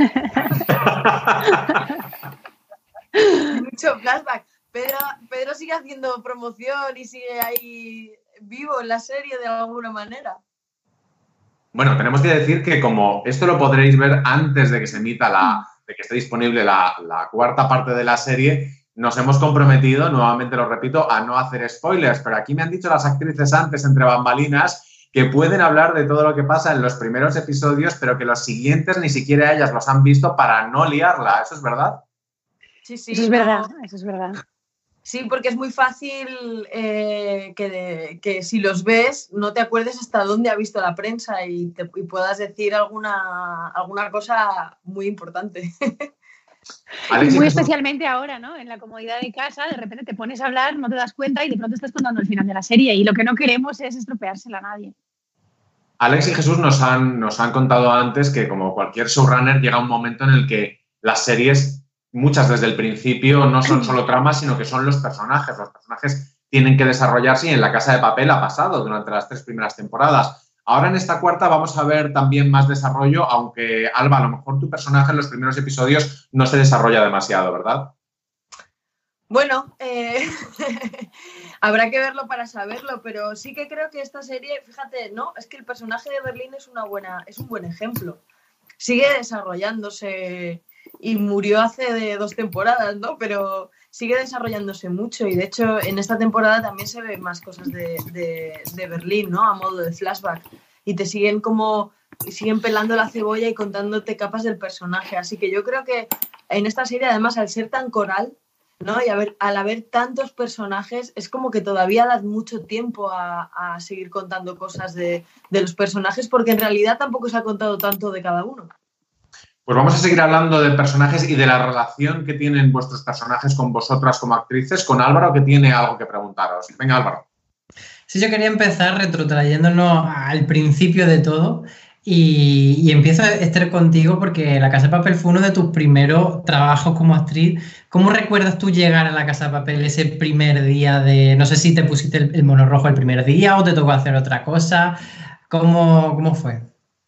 Mucho flashback. Pedro sigue haciendo promoción y sigue ahí vivo en la serie de alguna manera.
Bueno, tenemos que decir que como esto lo podréis ver antes de que se emita de que esté disponible la cuarta parte de la serie, nos hemos comprometido, nuevamente lo repito, a no hacer spoilers, pero aquí me han dicho las actrices antes, entre bambalinas, que pueden hablar de todo lo que pasa en los primeros episodios, pero que los siguientes ni siquiera ellas los han visto para no liarla. ¿Eso es verdad?
Sí,
eso es verdad, eso es verdad.
Sí, porque es muy fácil que si los ves no te acuerdes hasta dónde ha visto la prensa y puedas decir alguna cosa muy importante.
Y muy especialmente ahora, ¿no? En la comodidad de casa, de repente te pones a hablar, no te das cuenta y de pronto estás contando el final de la serie y lo que no queremos es estropeársela a nadie.
Alex y Jesús nos han contado antes que, como cualquier showrunner, llega un momento en el que las series, muchas desde el principio, no son solo tramas, sino que son los personajes. Los personajes tienen que desarrollarse y en La Casa de Papel ha pasado durante las 3 primeras temporadas. Ahora en esta cuarta vamos a ver también más desarrollo, aunque, Alba, a lo mejor tu personaje en los primeros episodios no se desarrolla demasiado, ¿verdad?
Bueno, habrá que verlo para saberlo, pero sí que creo que esta serie, fíjate, ¿no? Es que el personaje de Berlín es un buen ejemplo. Sigue desarrollándose y murió hace 2 temporadas, ¿no? Pero sigue desarrollándose mucho y de hecho en esta temporada también se ven más cosas de Berlín, ¿no? A modo de flashback y te siguen pelando la cebolla y contándote capas del personaje, así que yo creo que en esta serie además al ser tan coral, ¿no? Y al haber tantos personajes es como que todavía das mucho tiempo a seguir contando cosas de los personajes porque en realidad tampoco se ha contado tanto de cada uno.
Pues vamos a seguir hablando de personajes y de la relación que tienen vuestros personajes con vosotras como actrices, con Álvaro, que tiene algo que preguntaros. Venga, Álvaro.
Sí, yo quería empezar retrotrayéndonos al principio de todo y empiezo, Esther, contigo porque La Casa de Papel fue uno de tus primeros trabajos como actriz. ¿Cómo recuerdas tú llegar a La Casa de Papel ese primer día no sé si te pusiste el mono rojo el primer día o te tocó hacer otra cosa? ¿Cómo fue?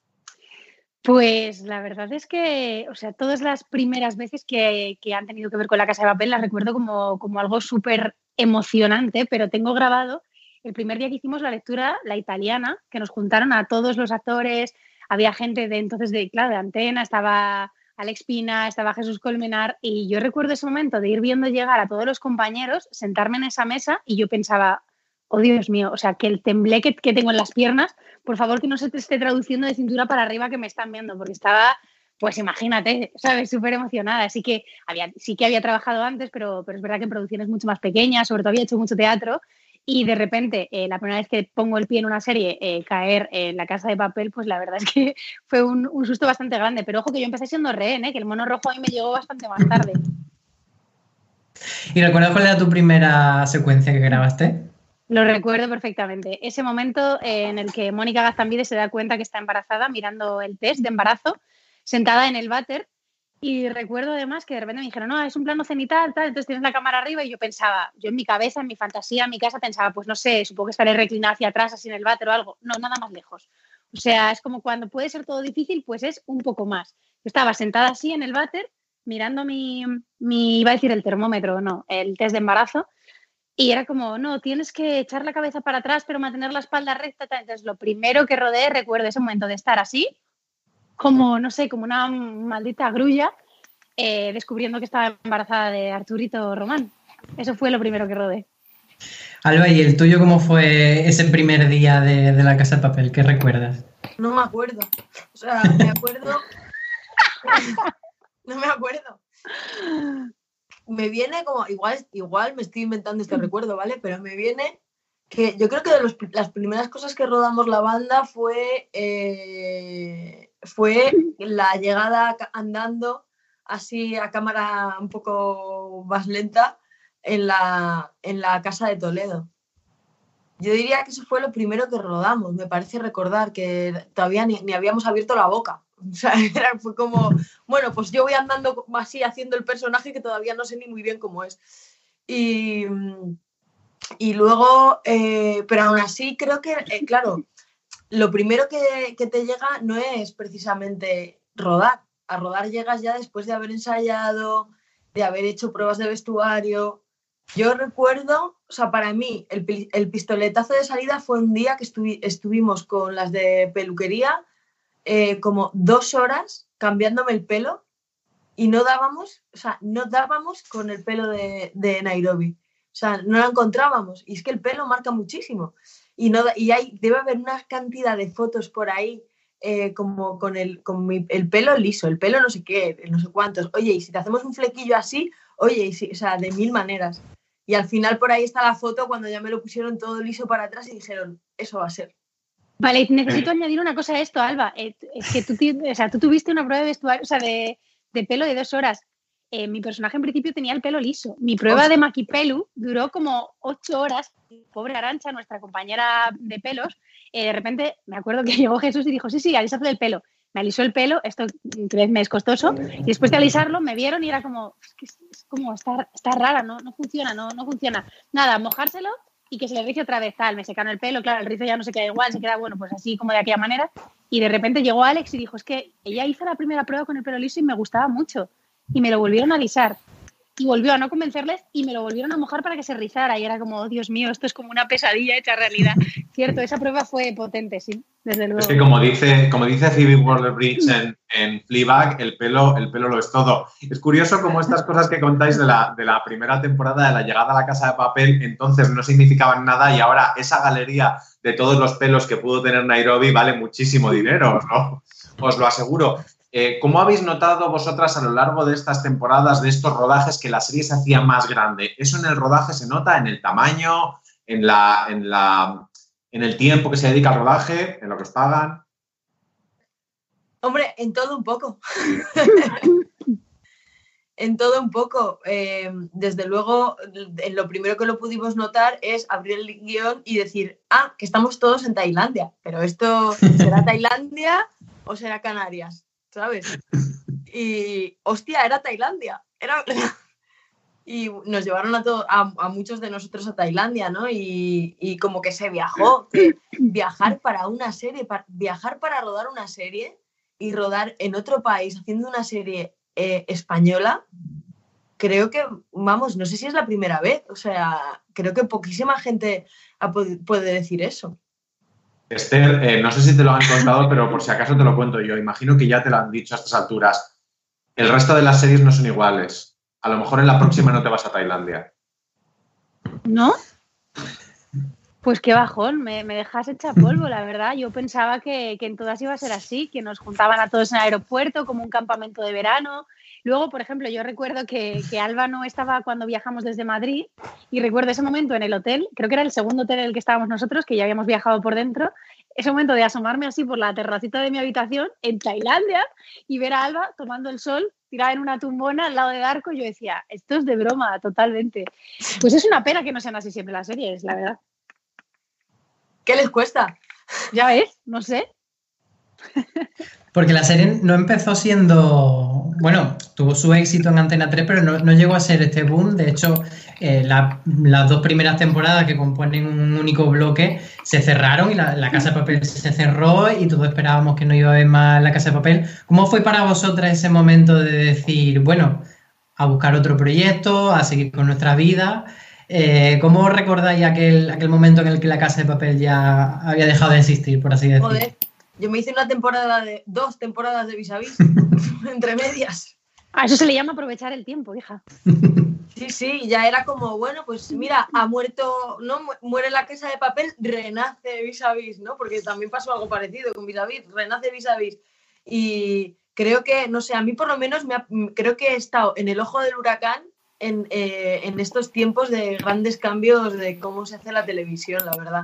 Pues la verdad es que, o sea, todas las primeras veces que han tenido que ver con La Casa de Papel las recuerdo como algo súper emocionante, pero tengo grabado el primer día que hicimos la lectura, la italiana, que nos juntaron a todos los actores, había gente de entonces de Antena, estaba Alex Pina, estaba Jesús Colmenar y yo recuerdo ese momento de ir viendo llegar a todos los compañeros, sentarme en esa mesa y yo pensaba, oh Dios mío, o sea, que el tembleque que tengo en las piernas, por favor que no se te esté traduciendo de cintura para arriba que me están viendo, porque estaba, pues imagínate, ¿sabes? Súper emocionada. Así que sí que había trabajado antes, pero es verdad que en producciones mucho más pequeñas, sobre todo había hecho mucho teatro y de repente, la primera vez que pongo el pie en una serie, caer en La Casa de Papel, pues la verdad es que fue un susto bastante grande. Pero ojo que yo empecé siendo rehén, que el mono rojo a mí me llegó bastante más tarde.
¿Y recuerdas cuál era tu primera secuencia que grabaste?
Lo recuerdo perfectamente. Ese momento en el que Mónica Gaztambide se da cuenta que está embarazada mirando el test de embarazo, sentada en el váter. Y recuerdo además que de repente me dijeron, no, es un plano cenital, tal, entonces tienes la cámara arriba. Y yo pensaba, yo en mi cabeza, en mi fantasía, en mi casa, pensaba, pues no sé, supongo que estaré reclinada hacia atrás, así en el váter o algo. No, nada más lejos. O sea, es como cuando puede ser todo difícil, pues es un poco más. Yo estaba sentada así en el váter, mirando iba a decir el termómetro, no, el test de embarazo. Y era como, no, tienes que echar la cabeza para atrás, pero mantener la espalda recta. Entonces, lo primero que rodé, recuerdo ese momento de estar así, como, no sé, como una maldita grulla, descubriendo que estaba embarazada de Arturito Román. Eso fue lo primero que rodé.
Alba, ¿y el tuyo cómo fue ese primer día de La Casa de Papel? ¿Qué recuerdas?
No me acuerdo. O sea, me acuerdo... no me acuerdo. Me viene como, igual me estoy inventando este recuerdo, ¿vale? Pero me viene que yo creo que las primeras cosas que rodamos la banda fue la llegada andando así a cámara un poco más lenta en la casa de Toledo. Yo diría que eso fue lo primero que rodamos. Me parece recordar que todavía ni habíamos abierto la boca. O sea, fue como, bueno, pues yo voy andando así haciendo el personaje que todavía no sé ni muy bien cómo es. Y luego, pero aún así creo que, claro, lo primero que te llega no es precisamente rodar. A rodar llegas ya después de haber ensayado, de haber hecho pruebas de vestuario. Yo recuerdo, o sea, para mí el pistoletazo de salida fue un día que estuvimos con las de peluquería como 2 horas cambiándome el pelo y no dábamos con el pelo de Nairobi. O sea, no la encontrábamos. Y es que el pelo marca muchísimo. Y debe haber una cantidad de fotos por ahí como con el pelo liso, el pelo no sé qué, no sé cuántos. Oye, y si te hacemos un flequillo así, oye, o sea, de 1000 maneras. Y al final por ahí está la foto cuando ya me lo pusieron todo liso para atrás y dijeron, eso va a ser.
Vale, necesito añadir una cosa a esto, Alba. Es que tú tuviste una prueba de vestuario, o sea, de pelo de 2 horas. Mi personaje en principio tenía el pelo liso. Mi prueba de maquipelu duró como 8 horas. Pobre Arantxa, nuestra compañera de pelos, de repente me acuerdo que llegó Jesús y dijo, sí, alísate el pelo. Me alisó el pelo, esto creedme es costoso, y después de alisarlo me vieron y era como, es como, está rara, no funciona, no funciona. Nada, mojárselo y que se le rice otra vez, tal, me secaron el pelo, claro, el rizo ya no se queda igual, se queda, bueno, pues así como de aquella manera. Y de repente llegó Alex y dijo, es que ella hizo la primera prueba con el pelo liso y me gustaba mucho. Y me lo volvieron a alisar. Y volvió a no convencerles y me lo volvieron a mojar para que se rizara. Y era como, oh, Dios mío, esto es como una pesadilla hecha realidad. Cierto, esa prueba fue potente, sí, desde luego.
Es que como dice Phoebe Waller-Bridge en Fleabag, el pelo lo es todo. Es curioso cómo estas cosas que contáis de la primera temporada, de la llegada a La Casa de Papel, entonces no significaban nada y ahora esa galería de todos los pelos que pudo tener Nairobi vale muchísimo dinero, ¿no? Os lo aseguro. ¿Cómo habéis notado vosotras a lo largo de estas temporadas, de estos rodajes, que la serie se hacía más grande? ¿Eso en el rodaje se nota? ¿En el tamaño? ¿En el tiempo que se dedica al rodaje? ¿En lo que os pagan?
Hombre, en todo un poco. En todo un poco. Desde luego, lo primero que lo pudimos notar es abrir el guión y decir, que estamos todos en Tailandia. Pero esto, ¿será Tailandia o será Canarias? ¿Sabes? Y, hostia, era Tailandia. Y nos llevaron a muchos de nosotros a Tailandia, ¿no? Y como que se viajó. Viajar para una serie, viajar para rodar una serie y rodar en otro país haciendo una serie española, creo que, vamos, no sé si es la primera vez. O sea, creo que poquísima gente puede decir eso.
Esther, no sé si te lo han contado, pero por si acaso te lo cuento yo. Imagino que ya te lo han dicho a estas alturas. El resto de las series no son iguales. A lo mejor en la próxima no te vas a Tailandia.
¿No? Pues qué bajón, me dejas hecha polvo, la verdad. Yo pensaba que en todas iba a ser así, que nos juntaban a todos en el aeropuerto como un campamento de verano. Luego, por ejemplo, yo recuerdo que Alba no estaba cuando viajamos desde Madrid y recuerdo ese momento en el hotel, creo que era el segundo hotel en el que estábamos nosotros, que ya habíamos viajado por dentro, ese momento de asomarme así por la terracita de mi habitación en Tailandia y ver a Alba tomando el sol tirada en una tumbona al lado de Darko. Yo decía, esto es de broma, totalmente. Pues es una pena que no sean así siempre las series, la verdad.
¿Qué les cuesta?
Ya ves, no sé.
Porque la serie no empezó siendo... Bueno, tuvo su éxito en Antena 3, pero no llegó a ser este boom. De hecho, las 2 primeras temporadas que componen un único bloque se cerraron y la Casa de Papel se cerró y todos esperábamos que no iba a haber más La Casa de Papel. ¿Cómo fue para vosotras ese momento de decir, bueno, a buscar otro proyecto, a seguir con nuestra vida? ¿Cómo recordáis aquel momento en el que La Casa de Papel ya había dejado de existir, por así decirlo?
Joder. Yo me hice 2 temporadas de Vis a Vis, entre medias.
A eso se le llama aprovechar el tiempo, hija.
Sí, ya era como, bueno, pues mira, ha muerto, ¿no? Muere La Casa de Papel, renace Vis a Vis, ¿no? Porque también pasó algo parecido con Vis a Vis, renace Vis a Vis. Y creo que, no sé, a mí por lo menos creo que he estado en el ojo del huracán en estos tiempos de grandes cambios de cómo se hace la televisión, la verdad.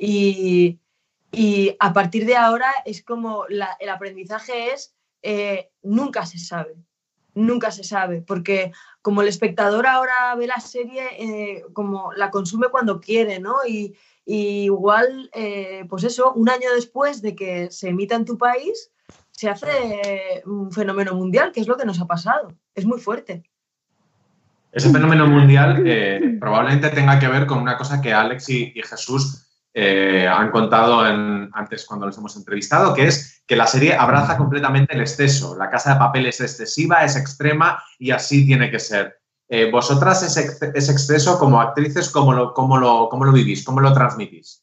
Y a partir de ahora es como el aprendizaje es nunca se sabe, porque como el espectador ahora ve la serie, como la consume cuando quiere, ¿no? Y Y igual, pues eso, un año después de que se emita en tu país, se hace un fenómeno mundial, que es lo que nos ha pasado. Es muy fuerte.
Ese fenómeno mundial probablemente tenga que ver con una cosa que Alex y Jesús han contado antes cuando los hemos entrevistado, que es que la serie abraza completamente el exceso. La Casa de Papel es excesiva, es extrema y así tiene que ser. Vosotras ese exceso como actrices, ¿cómo lo vivís? ¿Cómo lo transmitís?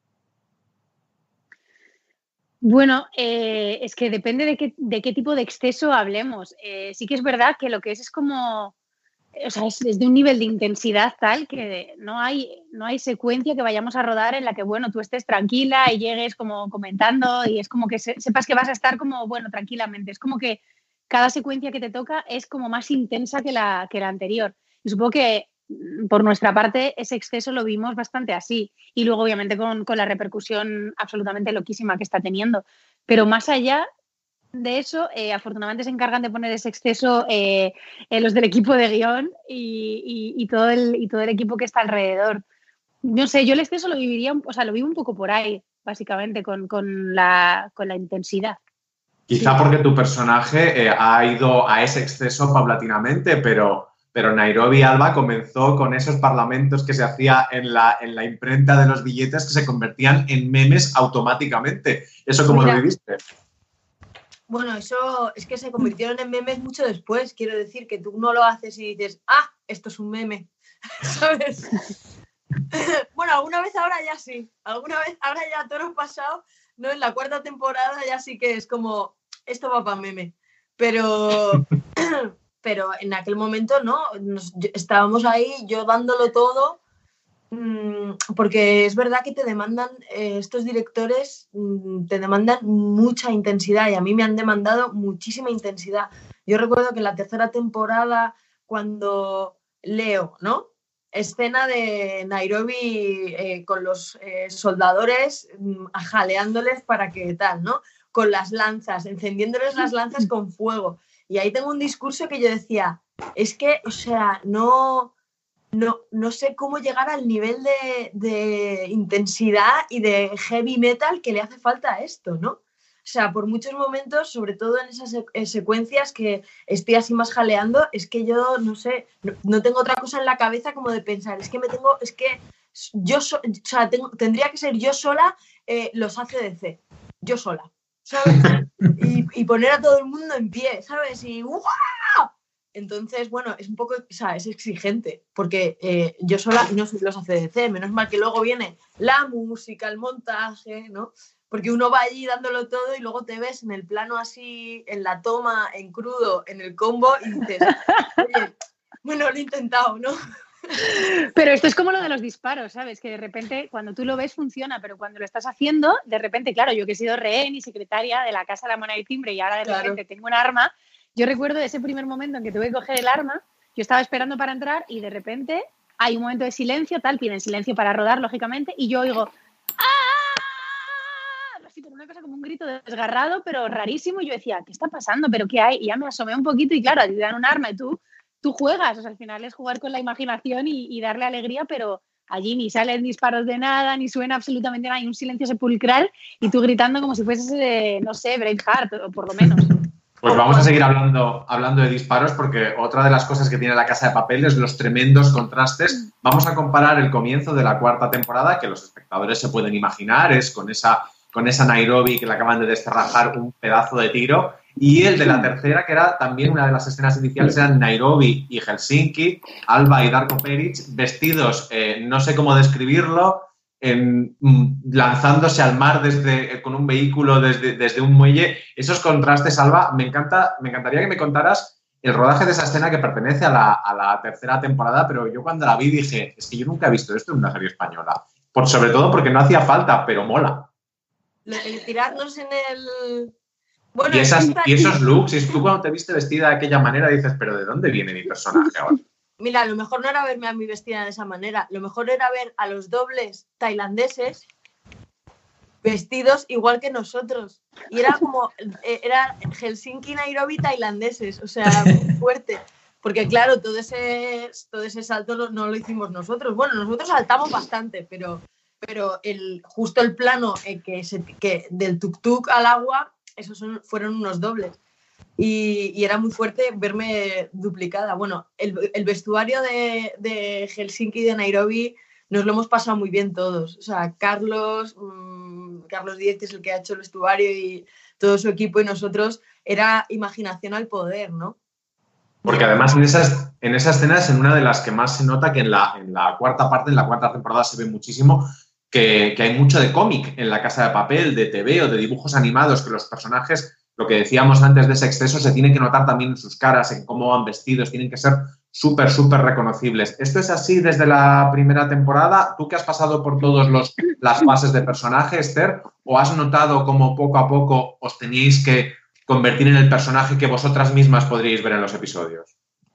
Bueno, es que depende de qué tipo de exceso hablemos. Sí que es verdad que lo que es como... O sea, es de un nivel de intensidad tal que no hay secuencia que vayamos a rodar en la que, bueno, tú estés tranquila y llegues como comentando y es como que sepas que vas a estar como, bueno, tranquilamente. Es como que cada secuencia que te toca es como más intensa que la anterior. Y supongo que por nuestra parte ese exceso lo vimos bastante así. Y luego, obviamente, con la repercusión absolutamente loquísima que está teniendo. Pero más allá de eso, afortunadamente se encargan de poner ese exceso los del equipo de guión y todo el equipo que está alrededor. No sé, yo el exceso lo viviría, o sea, lo vivo un poco por ahí, básicamente, con la intensidad.
Quizá porque tu personaje ha ido a ese exceso paulatinamente, pero Nairobi Alba comenzó con esos parlamentos que se hacía en la imprenta de los billetes que se convertían en memes automáticamente. ¿Eso cómo lo viviste?
Bueno, eso es que se convirtieron en memes mucho después. Quiero decir que tú no lo haces y dices, esto es un meme, ¿sabes? Bueno, alguna vez ahora ya sí. Alguna vez ahora ya todo lo pasado, ¿no? En la 4ª temporada ya sí que es como, esto va para meme. Pero en aquel momento no. Estábamos ahí, yo dándolo todo. Porque es verdad que te demandan, estos directores te demandan mucha intensidad y a mí me han demandado muchísima intensidad. Yo recuerdo que en la 3ª temporada, cuando Leo, ¿no? Escena de Nairobi con los soldadores jaleándoles para que tal, ¿no? Con las lanzas, encendiéndoles las lanzas con fuego. Y ahí tengo un discurso que yo decía, es que, o sea, no sé cómo llegar al nivel de intensidad y de heavy metal que le hace falta a esto, ¿no? O sea, por muchos momentos, sobre todo en esas secuencias que estoy así más jaleando, es que yo, no sé, no tengo otra cosa en la cabeza como de pensar, tendría que ser yo sola los ACDC, yo sola, ¿sabes? Y poner a todo el mundo en pie, ¿sabes? Y ¡guau! Entonces, bueno, es un poco, o sea, es exigente, porque yo sola no soy los ACDC, menos mal que luego viene la música, el montaje, ¿no? Porque uno va allí dándolo todo y luego te ves en el plano así, en la toma, en crudo, en el combo y dices, oye, bueno, lo he intentado, ¿no?
Pero esto es como lo de los disparos, ¿sabes? Que de repente cuando tú lo ves funciona, pero cuando lo estás haciendo, de repente, claro, yo que he sido rehén y secretaria de la Casa de la Moneda y Timbre y ahora de repente tengo un arma. Yo recuerdo ese primer momento en que tuve que coger el arma, yo estaba esperando para entrar y de repente hay un momento de silencio, piden silencio para rodar, lógicamente, y yo oigo ¡ah! Así como una cosa como un grito desgarrado, pero rarísimo, y yo decía, ¿qué está pasando? ¿Pero qué hay? Y ya me asomé un poquito y claro, te dan un arma y tú juegas, o sea, al final es jugar con la imaginación y darle alegría, pero allí ni salen disparos de nada, ni suena absolutamente nada, hay un silencio sepulcral y tú gritando como si fueses, no sé, Braveheart, o por lo menos.
Pues vamos a seguir hablando de disparos porque otra de las cosas que tiene La Casa de Papel es los tremendos contrastes. Vamos a comparar el comienzo de la 4ª temporada, que los espectadores se pueden imaginar, es con esa Nairobi que le acaban de descerrajar un pedazo de tiro, y el de la 3ª, que era también una de las escenas iniciales, eran Nairobi y Helsinki, Alba y Darko Peric, vestidos, no sé cómo describirlo, lanzándose al mar con un vehículo desde un muelle. Esos contrastes, Alba, me encantaría que me contaras el rodaje de esa escena que pertenece a la 3ª temporada, pero yo cuando la vi dije, es que yo nunca he visto esto en una serie española, sobre todo porque no hacía falta, pero mola.
El tirarnos en el... Bueno,
y esos looks, y tú cuando te viste vestida de aquella manera dices, pero ¿de dónde viene mi personaje ahora?
Mira, lo mejor no era verme a mí vestida de esa manera, lo mejor era ver a los dobles tailandeses vestidos igual que nosotros. Y era como, era Helsinki, Nairobi, tailandeses, o sea, muy fuerte. Porque claro, todo ese salto no lo hicimos nosotros. Bueno, nosotros saltamos bastante, pero pero justo el plano que del tuk-tuk al agua, esos fueron unos dobles. Y era muy fuerte verme duplicada. Bueno, el vestuario de Helsinki y de Nairobi nos lo hemos pasado muy bien todos. O sea, Carlos Díez, que es el que ha hecho el vestuario, y todo su equipo, y nosotros, era imaginación al poder, ¿no?
Porque además en esa escena es en una de las que más se nota que en la cuarta parte, en la cuarta temporada, se ve muchísimo que hay mucho de cómic en La Casa de Papel, de TV o de dibujos animados, que los personajes, lo que decíamos antes de ese exceso, se tienen que notar también en sus caras, en cómo van vestidos, tienen que ser súper, súper reconocibles. ¿Esto es así desde la primera temporada? ¿Tú que has pasado por todas las fases de personaje, Esther, o has notado cómo poco a poco os teníais que convertir en el personaje que vosotras mismas podríais ver en los episodios?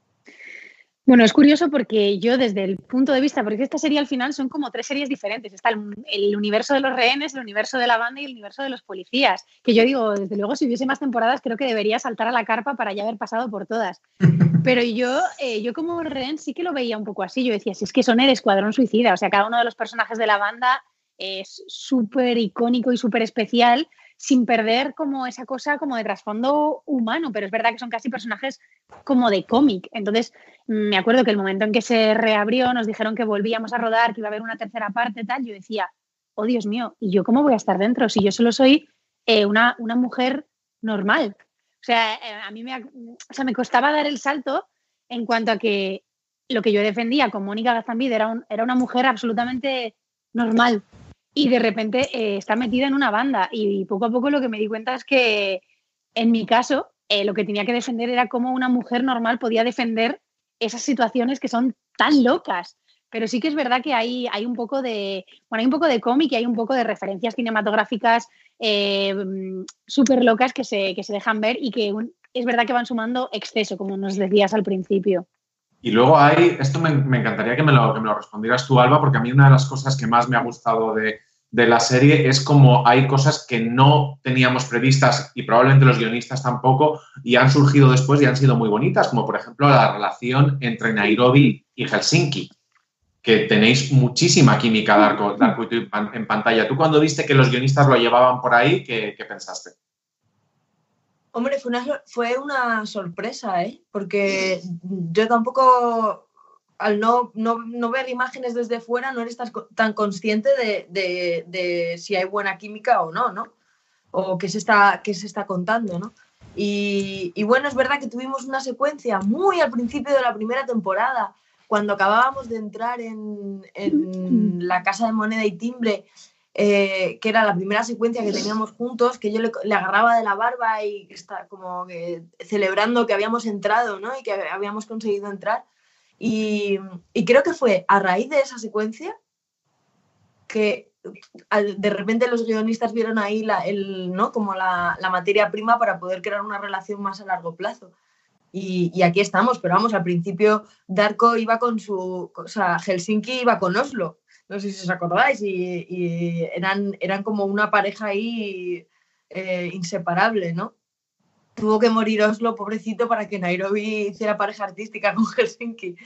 Bueno, es curioso porque yo desde el punto de vista, porque esta serie al final son como 3 series diferentes. Está el universo de los rehenes, el universo de la banda y el universo de los policías. Que yo digo, desde luego, si hubiese más temporadas, creo que debería saltar a la carpa para ya haber pasado por todas. Pero yo como rehén sí que lo veía un poco así. Yo decía, si es que son el escuadrón suicida. O sea, cada uno de los personajes de la banda es súper icónico y súper especial, sin perder como esa cosa como de trasfondo humano, pero es verdad que son casi personajes como de cómic. Entonces me acuerdo que el momento en que se reabrió nos dijeron que volvíamos a rodar, que iba a haber una tercera parte, tal, yo decía, oh Dios mío, ¿y yo cómo voy a estar dentro si yo solo soy una mujer normal? O sea, a mí me costaba dar el salto en cuanto a que lo que yo defendía con Mónica Gazambide era una mujer absolutamente normal. Y de repente está metida en una banda, y poco a poco lo que me di cuenta es que en mi caso lo que tenía que defender era cómo una mujer normal podía defender esas situaciones que son tan locas. Pero sí que es verdad que hay un poco de cómic y hay un poco de referencias cinematográficas súper locas que se dejan ver, y que es verdad que van sumando exceso, como nos decías al principio.
Y luego esto me encantaría que me lo respondieras tú, Alba, porque a mí una de las cosas que más me ha gustado de la serie es como hay cosas que no teníamos previstas, y probablemente los guionistas tampoco, y han surgido después y han sido muy bonitas, como por ejemplo la relación entre Nairobi y Helsinki, que tenéis muchísima química, Darko y tú, en pantalla. ¿Tú cuando viste que los guionistas lo llevaban por ahí, qué pensaste?
Hombre, fue una sorpresa, porque yo tampoco, al no ver imágenes desde fuera, no eres tan consciente de si hay buena química o no, ¿no? O qué se está contando, ¿no? Y bueno, es verdad que tuvimos una secuencia muy al principio de la primera temporada, cuando acabábamos de entrar en la Casa de Moneda y Timbre, que era la primera secuencia que teníamos juntos, que yo le agarraba de la barba y está como que celebrando que habíamos entrado, ¿no? Y que habíamos conseguido entrar. Y creo que fue a raíz de esa secuencia que de repente los guionistas vieron ahí ¿no? como la materia prima para poder crear una relación más a largo plazo. Y aquí estamos, pero vamos, al principio Darko iba Helsinki iba con Oslo. No sé si os acordáis, y eran como una pareja ahí inseparable, ¿no? Tuvo que morir Oslo, pobrecito, para que Nairobi hiciera pareja artística con Helsinki.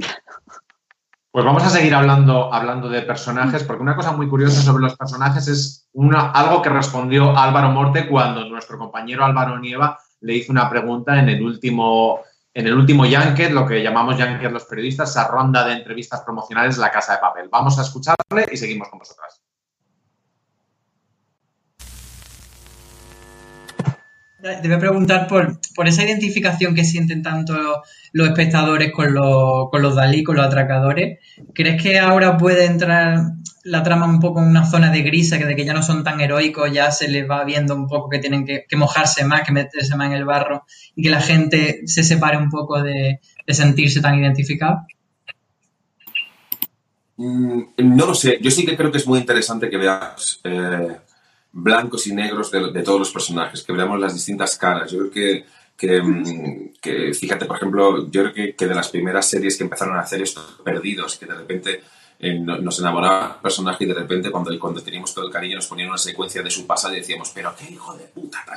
Pues vamos a seguir hablando de personajes, porque una cosa muy curiosa sobre los personajes es algo que respondió Álvaro Morte cuando nuestro compañero Álvaro Nieva le hizo una pregunta en el último Junket, lo que llamamos Junket los periodistas, esa ronda de entrevistas promocionales de La Casa de Papel. Vamos a escucharle y seguimos con vosotras.
Te voy a preguntar por esa identificación que sienten tanto los espectadores con los Dalí, con los atracadores. ¿Crees que ahora puede entrar la trama un poco en una zona de grisa, de que ya no son tan heroicos, ya se les va viendo un poco que tienen que mojarse más, que meterse más en el barro, y que la gente se separe un poco de sentirse tan identificada?
No lo sé. Yo sí que creo que es muy interesante que veas blancos y negros de todos los personajes, que veamos las distintas caras. Yo creo que fíjate, por ejemplo, yo creo que de las primeras series que empezaron a hacer estos Perdidos, que de repente nos enamoraba el personaje, y de repente cuando teníamos todo el cariño nos ponían una secuencia de su pasado y decíamos, pero qué hijo de puta, tal.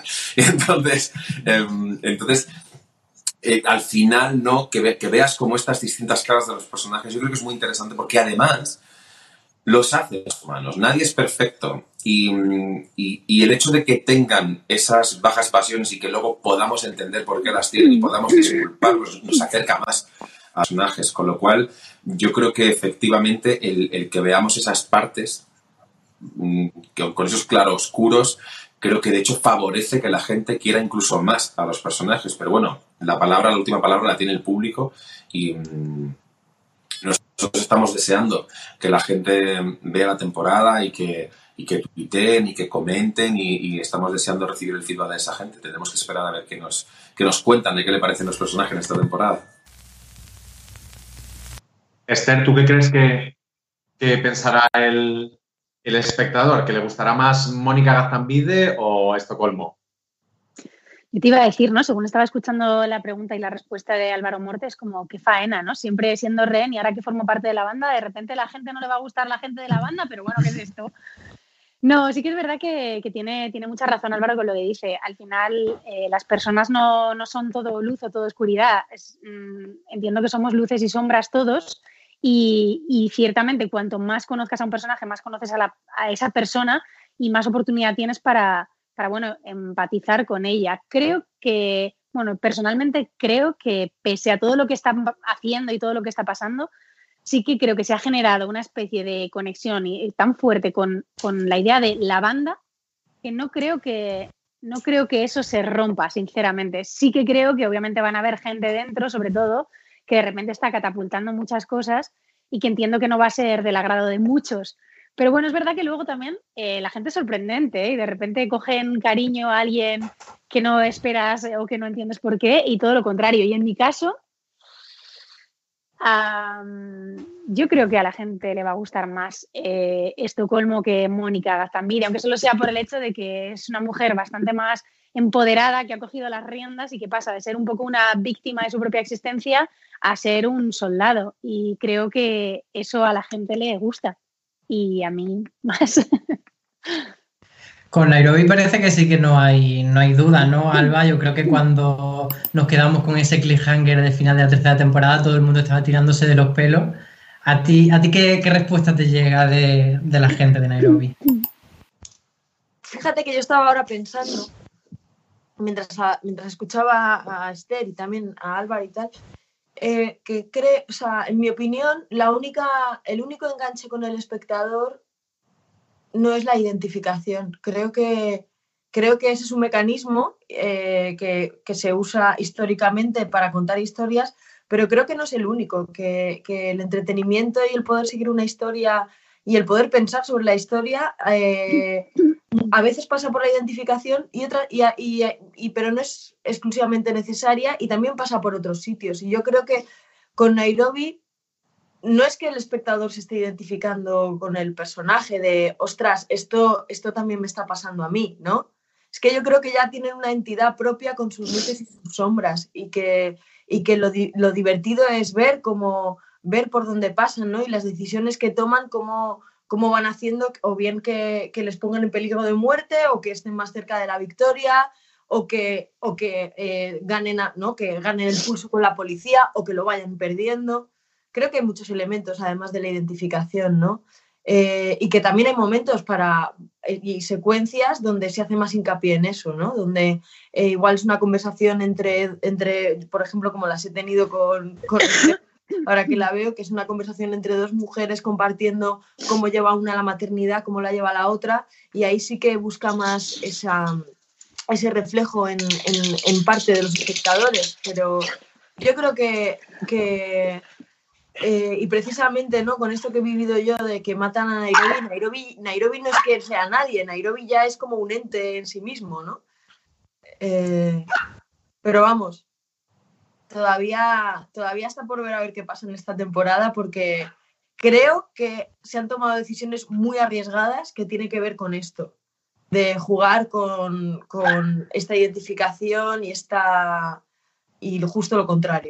Entonces al final, ¿no? Que veas como estas distintas caras de los personajes, yo creo que es muy interesante, porque además los hace humanos. Nadie es perfecto. Y el hecho de que tengan esas bajas pasiones y que luego podamos entender por qué las tienen y podamos disculparlos nos acerca más a los personajes. Con lo cual, yo creo que efectivamente el que veamos esas partes con esos claroscuros, creo que de hecho favorece que la gente quiera incluso más a los personajes. Pero bueno, la última palabra la tiene el público y nosotros estamos deseando que la gente vea la temporada y que tuiteen y que comenten y estamos deseando recibir el feedback de esa gente. Tendremos que esperar a ver qué nos cuentan de qué le parecen los personajes en esta temporada.
Esther, ¿tú qué crees que pensará el espectador? ¿Que le gustará más Mónica Gaztambide o Estocolmo?
Yo te iba a decir, ¿no? Según estaba escuchando la pregunta y la respuesta de Álvaro Morte, es como qué faena, ¿no? Siempre siendo rehén y ahora que formo parte de la banda, de repente la gente no le va a gustar la gente de la banda, pero bueno, ¿qué es esto? No, sí que es verdad que tiene mucha razón Álvaro con lo que dice. Al final, las personas no son todo luz o todo oscuridad. Entiendo que somos luces y sombras todos y ciertamente cuanto más conozcas a un personaje, más conoces a esa persona y más oportunidad tienes para bueno, empatizar con ella. Personalmente creo que pese a todo lo que están haciendo y todo lo que está pasando, sí que creo que se ha generado una especie de conexión tan fuerte con la idea de la banda que no creo que eso se rompa, sinceramente. Sí que creo que obviamente van a haber gente dentro, sobre todo, que de repente está catapultando muchas cosas y que entiendo que no va a ser del agrado de muchos. Pero bueno, es verdad que luego también la gente es sorprendente, y de repente cogen cariño a alguien que no esperas o que no entiendes por qué y todo lo contrario. Y en mi caso, yo creo que a la gente le va a gustar más Estocolmo que Mónica Gaztambide, aunque solo sea por el hecho de que es una mujer bastante más empoderada, que ha cogido las riendas y que pasa de ser un poco una víctima de su propia existencia a ser un soldado. Y creo que eso a la gente le gusta. Y a mí más.
Con Nairobi parece que sí que no hay duda, ¿no, Alba? Yo creo que cuando nos quedamos con ese cliffhanger de final de la tercera temporada, todo el mundo estaba tirándose de los pelos. ¿A ti qué respuesta te llega de la gente de Nairobi?
Fíjate que yo estaba ahora pensando, mientras escuchaba a Esther y también a Álvaro y tal, que o sea, en mi opinión, el único enganche con el espectador no es la identificación. Creo que ese es un mecanismo que se usa históricamente para contar historias, pero creo que no es el único, que el entretenimiento y el poder seguir una historia y el poder pensar sobre la historia a veces pasa por la identificación pero no es exclusivamente necesaria, y también pasa por otros sitios. Y yo creo que con Nairobi no es que el espectador se esté identificando con el personaje de ostras, esto también me está pasando a mí, ¿no? Es que yo creo que ya tienen una entidad propia con sus luces y sus sombras, y que lo divertido es ver por dónde pasan, ¿no? Y las decisiones que toman, cómo van haciendo, o bien que les pongan en peligro de muerte, o que estén más cerca de la victoria, o que ganen el pulso con la policía, o que lo vayan perdiendo. Creo que hay muchos elementos, además de la identificación, ¿no? Y que también hay momentos y secuencias donde se hace más hincapié en eso, ¿no? Donde igual es una conversación entre, por ejemplo, como las he tenido con ahora que la veo, que es una conversación entre dos mujeres compartiendo cómo lleva una la maternidad, cómo la lleva la otra, y ahí sí que busca más ese reflejo en parte de los espectadores. Pero yo creo que y precisamente, ¿no?, con esto que he vivido yo de que matan a Nairobi no es que sea nadie, Nairobi ya es como un ente en sí mismo, ¿no? Pero vamos, todavía está por ver a ver qué pasa en esta temporada, porque creo que se han tomado decisiones muy arriesgadas que tienen que ver con esto, de jugar con esta identificación y justo lo contrario.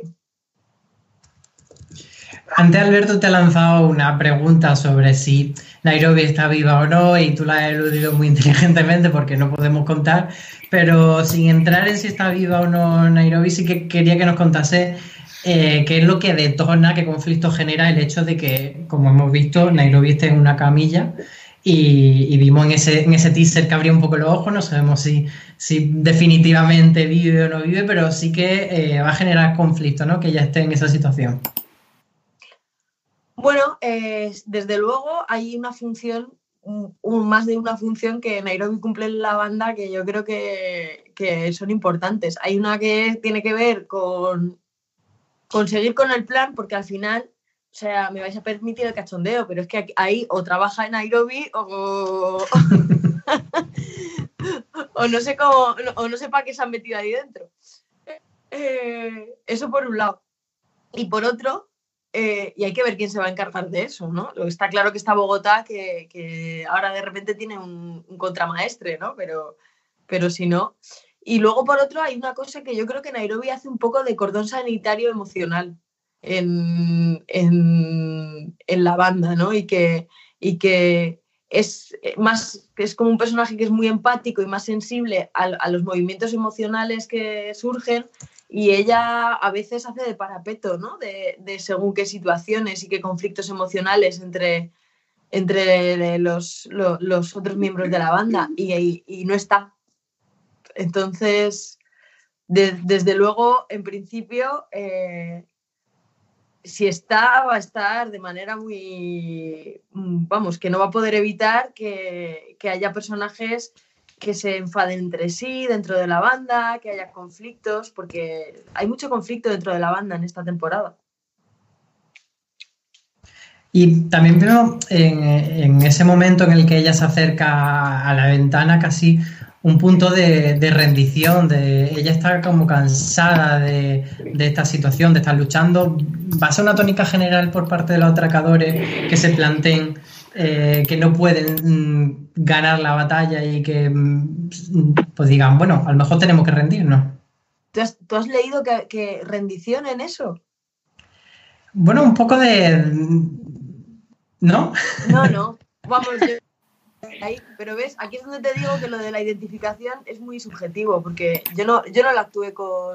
Antes Alberto te ha lanzado una pregunta sobre si Nairobi está viva o no, y tú la has eludido muy inteligentemente porque no podemos contar, pero sin entrar en si está viva o no Nairobi, sí que quería que nos contase qué es lo que detona, qué conflicto genera el hecho de que, como hemos visto, Nairobi esté en una camilla y vimos en ese teaser que abría un poco los ojos, no sabemos si definitivamente vive o no vive, pero sí que va a generar conflicto, ¿no? Que ella esté en esa situación.
Bueno, desde luego hay una función, más de una función que Nairobi cumple en la banda que yo creo que son importantes. Hay una que tiene que ver con seguir con el plan, porque al final, o sea, me vais a permitir el cachondeo, pero es que ahí o trabaja en Nairobi o no sé cómo, o no sé para qué se han metido ahí dentro. Eso por un lado. Y por otro, y hay que ver quién se va a encargar de eso, ¿no? Está claro que está Bogotá, que ahora de repente tiene un contramaestre, ¿no? Pero si no. Y luego, por otro, hay una cosa que yo creo que Nairobi hace un poco de cordón sanitario emocional en la banda, ¿no? Y que es como un personaje que es muy empático y más sensible a los movimientos emocionales que surgen, y ella a veces hace de parapeto, ¿no? De según qué situaciones y qué conflictos emocionales entre los otros miembros de la banda, y no está. Entonces, desde luego, en principio, si está, va a estar de manera muy... Vamos, que no va a poder evitar que haya personajes que se enfaden entre sí dentro de la banda, que haya conflictos, porque hay mucho conflicto dentro de la banda en esta temporada.
Y también veo en ese momento en el que ella se acerca a la ventana casi un punto de rendición, ella está como cansada de esta situación, de estar luchando. ¿Va a ser una tónica general por parte de los atracadores que se planteen que no pueden ganar la batalla y que pues digan, bueno, a lo mejor tenemos que rendirnos?
¿Tú has leído que rendición en eso?
Bueno, un poco de... ¿No?
No. Vamos, ahí, pero ves, aquí es donde te digo que lo de la identificación es muy subjetivo, porque yo no la actué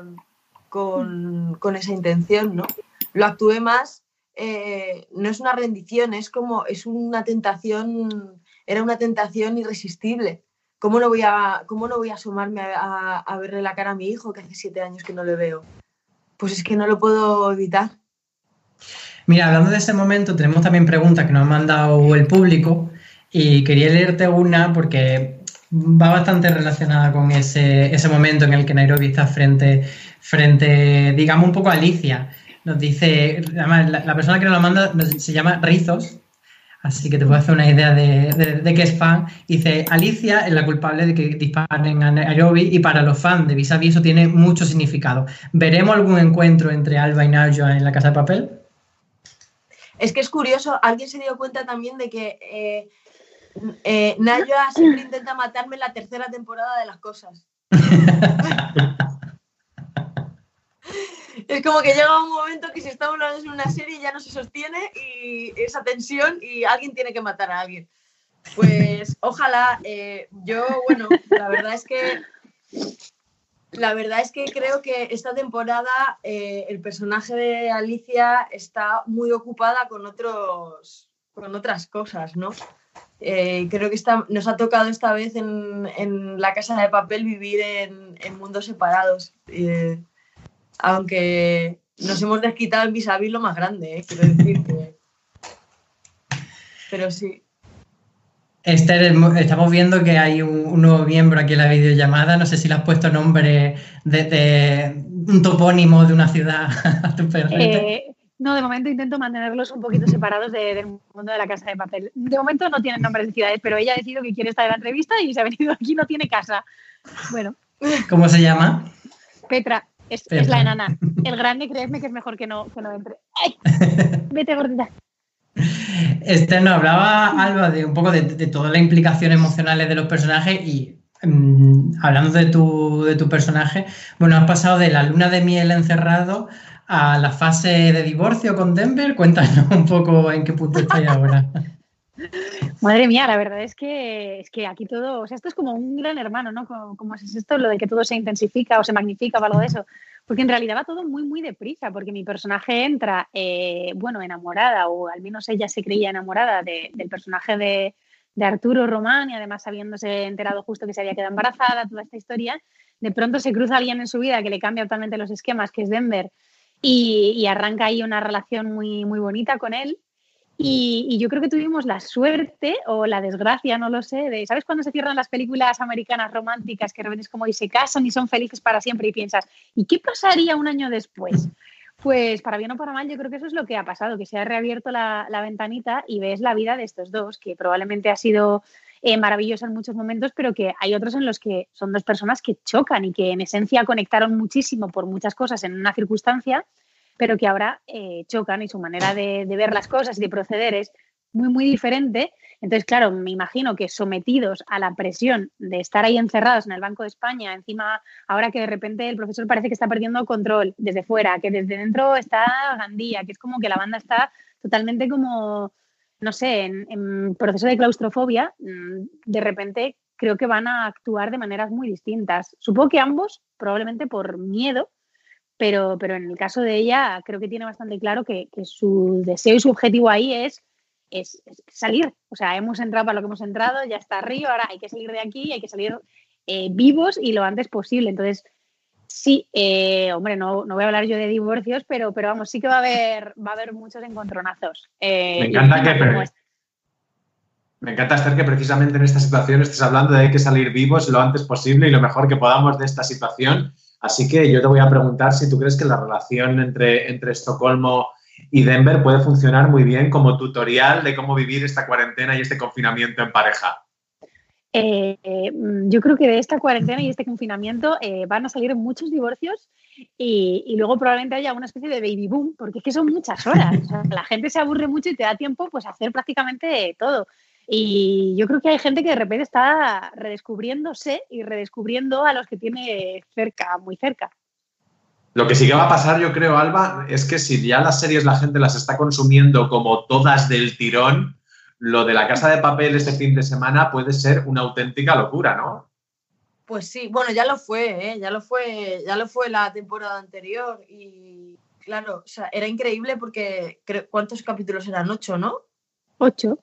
con esa intención, ¿no? Lo actué más, no es una rendición, es una tentación, era una tentación irresistible. ¿Cómo no voy a asomarme a verle la cara a mi hijo, que hace 7 años que no le veo? Pues es que no lo puedo evitar.
Mira, hablando de ese momento, tenemos también preguntas que nos han mandado el público y quería leerte una porque va bastante relacionada con ese momento en el que Nairobi está frente, digamos, un poco a Alicia. Nos dice, además, la persona que nos la manda se llama Rizos, así que te puedo hacer una idea de que es fan. Dice, Alicia es la culpable de que disparen a Nairobi y para los fans de Vis a Vis eso tiene mucho significado. ¿Veremos algún encuentro entre Alba y Najwa en La Casa de Papel?
Es que es curioso, alguien se dio cuenta también de que Najwa siempre intenta matarme en la 3ª temporada de Las Cosas. Es como que llega un momento que si estamos hablando de una serie ya no se sostiene y esa tensión y alguien tiene que matar a alguien. Pues ojalá, bueno, la verdad es que creo que esta temporada el personaje de Alicia está muy ocupada con otras cosas, ¿no? Creo que nos ha tocado esta vez en La Casa de Papel vivir en mundos separados. Aunque nos hemos desquitado en Vis a Vis lo más grande, quiero decir que... Pero sí.
Esther, estamos viendo que hay un nuevo miembro aquí en la videollamada. No sé si le has puesto nombre de un topónimo de una ciudad a tu perrete.
No, de momento intento mantenerlos un poquito separados del mundo de La Casa de Papel. De momento no tienen nombres de ciudades, pero ella ha decidido que quiere estar en la entrevista y se ha venido aquí, no tiene casa. Bueno.
¿Cómo se llama?
Petra. Es la enana. El grande, creedme que es mejor que no entre. ¡Ay! Vete, gordita.
Esther, nos hablaba Alba de un poco de todas las implicaciones emocionales de los personajes y hablando de tu personaje, bueno, has pasado de la luna de miel encerrado a la fase de divorcio con Denver. Cuéntanos un poco en qué punto estáis ahora.
Madre mía, la verdad es que aquí todo, o sea, esto es como un gran hermano, ¿no? ¿Cómo es esto? Lo de que todo se intensifica o se magnifica o algo de eso. Porque en realidad va todo muy, muy deprisa, porque mi personaje entra, enamorada, o al menos ella se creía enamorada del personaje de Arturo Román, y además habiéndose enterado justo que se había quedado embarazada, toda esta historia. De pronto se cruza alguien en su vida que le cambia totalmente los esquemas, que es Denver, y arranca ahí una relación muy, muy bonita con él. Y yo creo que tuvimos la suerte o la desgracia, no lo sé, ¿sabes cuando se cierran las películas americanas románticas que de repente es como y se casan y son felices para siempre y piensas, ¿y qué pasaría un año después? Pues para bien o para mal yo creo que eso es lo que ha pasado, que se ha reabierto la ventanita y ves la vida de estos dos, que probablemente ha sido maravillosa en muchos momentos, pero que hay otros en los que son dos personas que chocan y que en esencia conectaron muchísimo por muchas cosas en una circunstancia, pero que ahora chocan y su manera de ver las cosas y de proceder es muy, muy diferente. Entonces, claro, me imagino que sometidos a la presión de estar ahí encerrados en el Banco de España, encima, ahora que de repente el profesor parece que está perdiendo control desde fuera, que desde dentro está Gandía, que es como que la banda está totalmente como, no sé, en proceso de claustrofobia, de repente creo que van a actuar de maneras muy distintas. Supongo que ambos, probablemente por miedo, pero en el caso de ella creo que tiene bastante claro que su deseo y su objetivo ahí es salir. O sea, hemos entrado para lo que hemos entrado, ya está arriba, ahora hay que salir de aquí, hay que salir vivos y lo antes posible. Entonces, sí, hombre, no voy a hablar yo de divorcios, pero vamos, sí que va a haber muchos encontronazos.
Me encanta, Esther, que precisamente en esta situación estés hablando de que hay que salir vivos lo antes posible y lo mejor que podamos de esta situación. Así que yo te voy a preguntar si tú crees que la relación entre Estocolmo y Denver puede funcionar muy bien como tutorial de cómo vivir esta cuarentena y este confinamiento en pareja.
Yo creo que de esta cuarentena y este confinamiento van a salir muchos divorcios y luego probablemente haya una especie de baby boom, porque es que son muchas horas. O sea, la gente se aburre mucho y te da tiempo pues, a hacer prácticamente todo. Y yo creo que hay gente que de repente está redescubriéndose y redescubriendo a los que tiene cerca, muy cerca.
Lo que sí que va a pasar, yo creo, Alba, es que si ya las series la gente las está consumiendo como todas del tirón, lo de La Casa de Papel este fin de semana puede ser una auténtica locura, ¿no?
Pues sí, bueno, ya lo fue, ya lo fue la temporada anterior y claro, o sea, era increíble porque ¿cuántos capítulos eran? 8, ¿no?
8.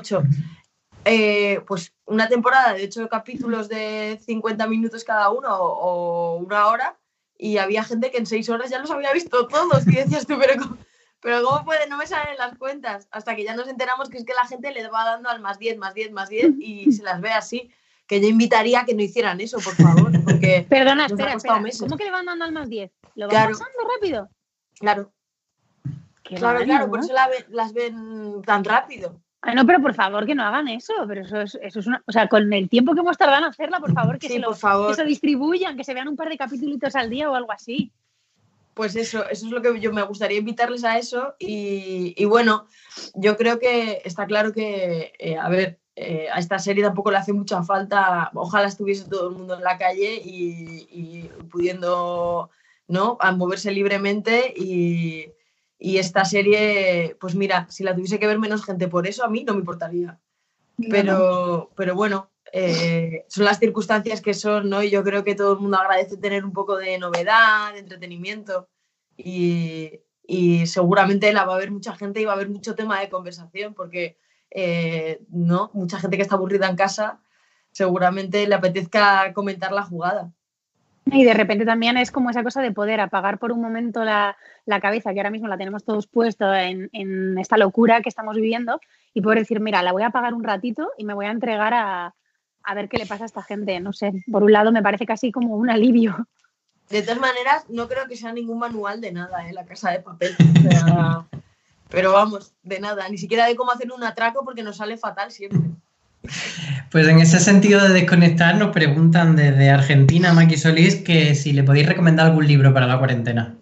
Pues una temporada de 8 capítulos de 50 minutos cada uno o una hora y había gente que en 6 horas ya los había visto todos y decías tú, pero ¿cómo puede? No me salen las cuentas. Hasta que ya nos enteramos que es que la gente le va dando al más 10 y se las ve así. Que yo invitaría a que no hicieran eso, por favor. Porque
Perdona, espera. ¿Cómo que le van dando al más 10? ¿Lo van pasando rápido?
Claro. Claro,
¿no?
por eso las ven tan rápido.
Ay, no, pero por favor que no hagan eso, pero eso es una... O sea, con el tiempo que hemos tardado en hacerla, por favor, que se distribuyan, que se vean un par de capítulos al día o algo así.
Pues eso es lo que yo me gustaría invitarles a eso y bueno, yo creo que está claro que, a esta serie tampoco le hace mucha falta, ojalá estuviese todo el mundo en la calle y pudiendo, ¿no?, a moverse libremente y esta serie, pues mira, si la tuviese que ver menos gente por eso, a mí no me importaría. Pero bueno, son las circunstancias que son, ¿no? Y yo creo que todo el mundo agradece tener un poco de novedad, de entretenimiento y seguramente la va a ver mucha gente y va a haber mucho tema de conversación porque, ¿no?, mucha gente que está aburrida en casa seguramente le apetezca comentar la jugada.
Y de repente también es como esa cosa de poder apagar por un momento la cabeza, que ahora mismo la tenemos todos puesto en esta locura que estamos viviendo, y poder decir, mira, la voy a apagar un ratito y me voy a entregar a ver qué le pasa a esta gente. No sé, por un lado me parece casi como un alivio.
De todas maneras, no creo que sea ningún manual de nada, La Casa de Papel. O sea, pero vamos, de nada, ni siquiera de cómo hacer un atraco porque nos sale fatal siempre.
Pues en ese sentido de desconectar, nos preguntan desde Argentina, Maki Solís, que si le podéis recomendar algún libro para la cuarentena.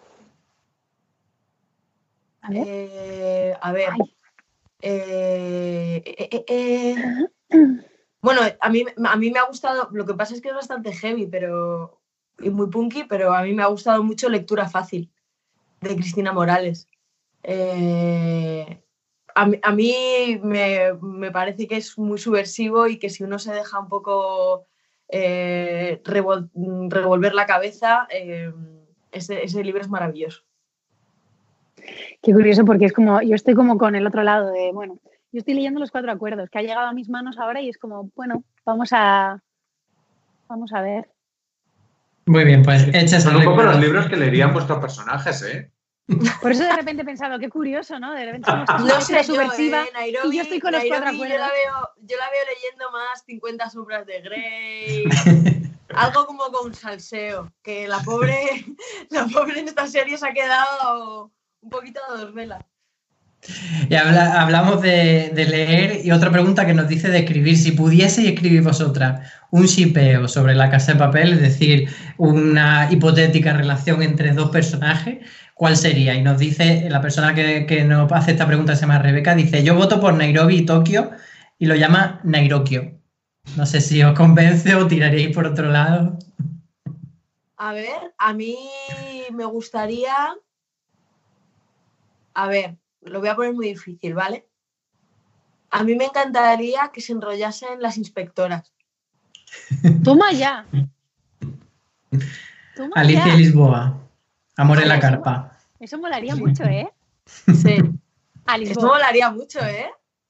A ver. Bueno, a mí me ha gustado, lo que pasa es que es bastante heavy y muy punky, pero a mí me ha gustado mucho Lectura Fácil, de Cristina Morales. A mí me parece que es muy subversivo y que si uno se deja un poco revolver la cabeza, ese libro es maravilloso.
Qué curioso, porque es como, yo estoy como con el otro lado de, bueno, yo estoy leyendo Los Cuatro Acuerdos, que ha llegado a mis manos ahora y es como, bueno, vamos a ver.
Muy bien, pues hechas
Son un poco los libros que leerían vuestros personajes, ¿eh?
Por eso de repente he pensado, qué curioso, ¿no? De repente somos
No sé,
subversiva
Nairobi,
y yo estoy con Los Cuatro Acuerdos.
Yo la veo leyendo más 50 sombras de Grey, algo como con salseo, que la pobre en esta serie se ha quedado un poquito a dos velas.
Y hablamos de leer, y otra pregunta que nos dice de escribir. Si pudieseis escribir vosotras un shipeo sobre La Casa de Papel, es decir, una hipotética relación entre dos personajes, ¿cuál sería? Y nos dice, la persona que nos hace esta pregunta se llama Rebeca, dice, yo voto por Nairobi y Tokio, y lo llama Nairokio. No sé si os convence o tiraréis por otro lado.
A ver, a mí me gustaría... A ver, lo voy a poner muy difícil, ¿vale? A mí me encantaría que se enrollasen las inspectoras.
Toma ya. Toma
Alicia
ya.
y Lisboa. Amor en la carpa.
Eso molaría mucho, ¿eh?
Sí.
A Lisboa.
Eso molaría mucho, ¿eh?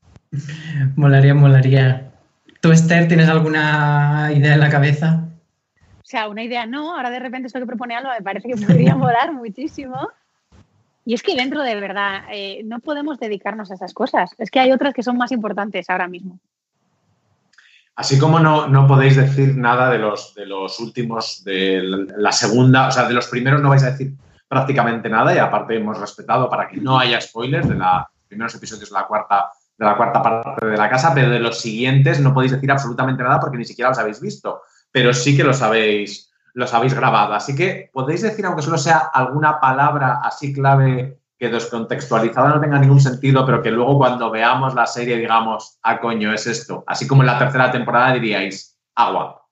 Molaría. ¿Tú, Esther, tienes alguna idea en la cabeza?
O sea, una idea no. Ahora de repente esto que propone Alba me parece que podría molar muchísimo. Y es que dentro de verdad no podemos dedicarnos a esas cosas. Es que hay otras que son más importantes ahora mismo.
Así como no podéis decir nada de los últimos, de la segunda, o sea, de los primeros no vais a decir prácticamente nada, y aparte hemos respetado para que no haya spoilers de los primeros episodios de la cuarta parte de La Casa, pero de los siguientes no podéis decir absolutamente nada porque ni siquiera los habéis visto, pero sí que los habéis grabado. Así que podéis decir, aunque solo sea alguna palabra así clave que descontextualizada no tenga ningún sentido, pero que luego cuando veamos la serie digamos, coño, es esto. Así como en la tercera temporada diríais, agua.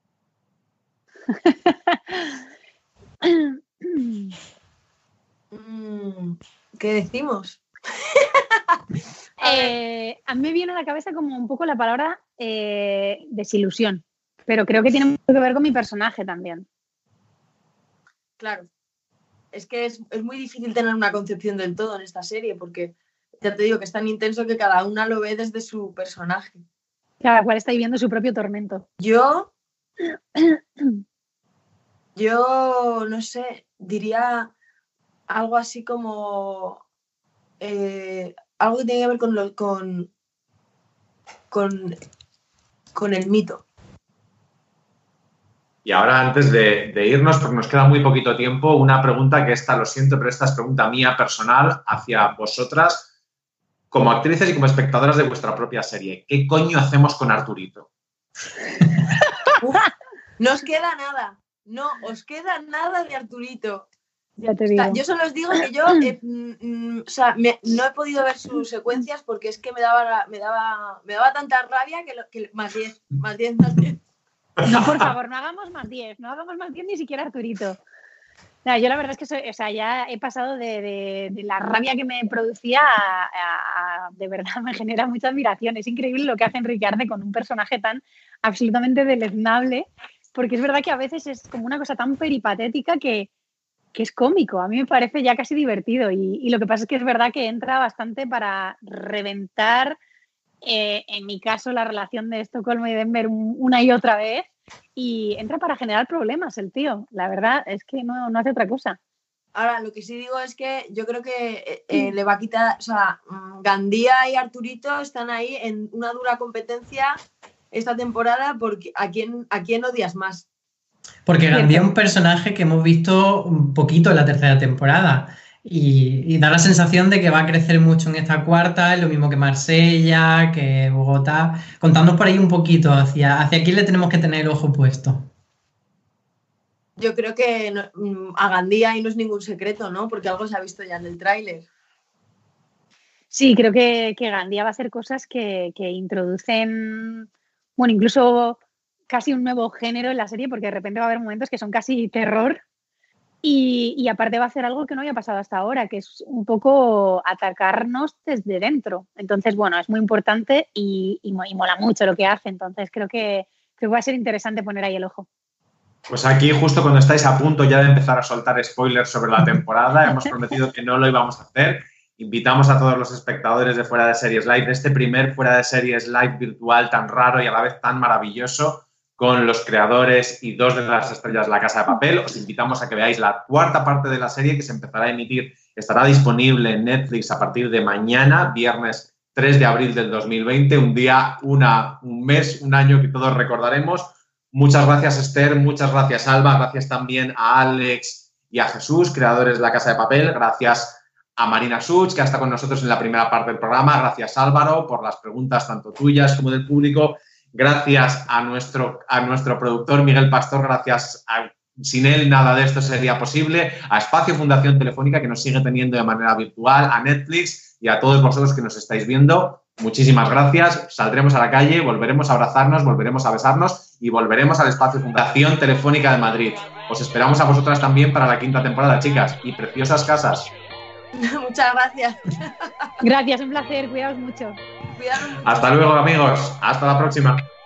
¿Qué decimos?
A mí me viene a la cabeza como un poco la palabra desilusión, pero creo que tiene mucho que ver con mi personaje también.
Claro. Es que es muy difícil tener una concepción del todo en esta serie, porque ya te digo que es tan intenso que cada una lo ve desde su personaje.
Cada cual está viviendo su propio tormento.
Yo no sé, diría algo así como algo que tiene que ver con el mito.
Y ahora, antes de irnos, porque nos queda muy poquito tiempo, una pregunta que lo siento, pero esta es pregunta mía personal hacia vosotras, como actrices y como espectadoras de vuestra propia serie. ¿Qué coño hacemos con Arturito?
No os queda nada. No os queda nada de Arturito.
Ya te digo.
O sea, yo solo os digo que yo no he podido ver sus secuencias porque es que me daba tanta rabia que más 10.
No, por favor, no hagamos más 10. No hagamos más 10 ni siquiera Arturito. No, yo la verdad es que ya he pasado de la rabia que me producía a de verdad me genera mucha admiración. Es increíble lo que hace Enrique Arce con un personaje tan absolutamente deleznable, porque es verdad que a veces es como una cosa tan peripatética que es cómico. A mí me parece ya casi divertido y lo que pasa es que es verdad que entra bastante para reventar, en mi caso, la relación de Estocolmo y Denver una y otra vez, y entra para generar problemas el tío. La verdad es que no hace otra cosa.
Ahora, lo que sí digo es que yo creo que le va a quitar, o sea, Gandía y Arturito están ahí en una dura competencia esta temporada porque ¿a quién odias más?
Porque Gandía es un personaje que hemos visto un poquito en la tercera temporada y da la sensación de que va a crecer mucho en esta cuarta, es lo mismo que Marsella, que Bogotá. Contadnos por ahí un poquito hacia quién le tenemos que tener el ojo puesto.
Yo creo que a Gandía ahí no es ningún secreto, ¿no? Porque algo se ha visto ya en el tráiler.
Sí, creo que Gandía va a hacer cosas que introducen, bueno, incluso casi un nuevo género en la serie, porque de repente va a haber momentos que son casi terror y aparte va a hacer algo que no había pasado hasta ahora, que es un poco atacarnos desde dentro. Entonces, bueno, es muy importante y mola mucho lo que hace. Entonces, creo que va a ser interesante poner ahí el ojo.
Pues aquí, justo cuando estáis a punto ya de empezar a soltar spoilers sobre la temporada, hemos prometido que no lo íbamos a hacer. Invitamos a todos los espectadores de Fuera de Series Live, este primer Fuera de Series Live virtual tan raro y a la vez tan maravilloso, con los creadores y 2 de las estrellas de La Casa de Papel. Os invitamos a que veáis la 4ª parte de la serie, que se empezará a emitir, estará disponible en Netflix a partir de mañana, viernes 3 de abril del 2020, un día, un mes, un año que todos recordaremos. Muchas gracias, Esther, muchas gracias, Alba, gracias también a Alex y a Jesús, creadores de La Casa de Papel, gracias a Marina Such, que está con nosotros en la primera parte del programa, gracias, Álvaro, por las preguntas tanto tuyas como del público, gracias a nuestro productor Miguel Pastor, sin él nada de esto sería posible, a Espacio Fundación Telefónica, que nos sigue teniendo de manera virtual, a Netflix y a todos vosotros que nos estáis viendo. Muchísimas gracias. Saldremos a la calle, volveremos a abrazarnos, volveremos a besarnos y volveremos al Espacio Fundación Telefónica de Madrid. Os esperamos a vosotras también para la 5ª temporada, chicas. Y preciosas casas.
Muchas gracias.
Gracias, un placer. Cuidaos mucho.
Hasta luego, amigos. Hasta la próxima.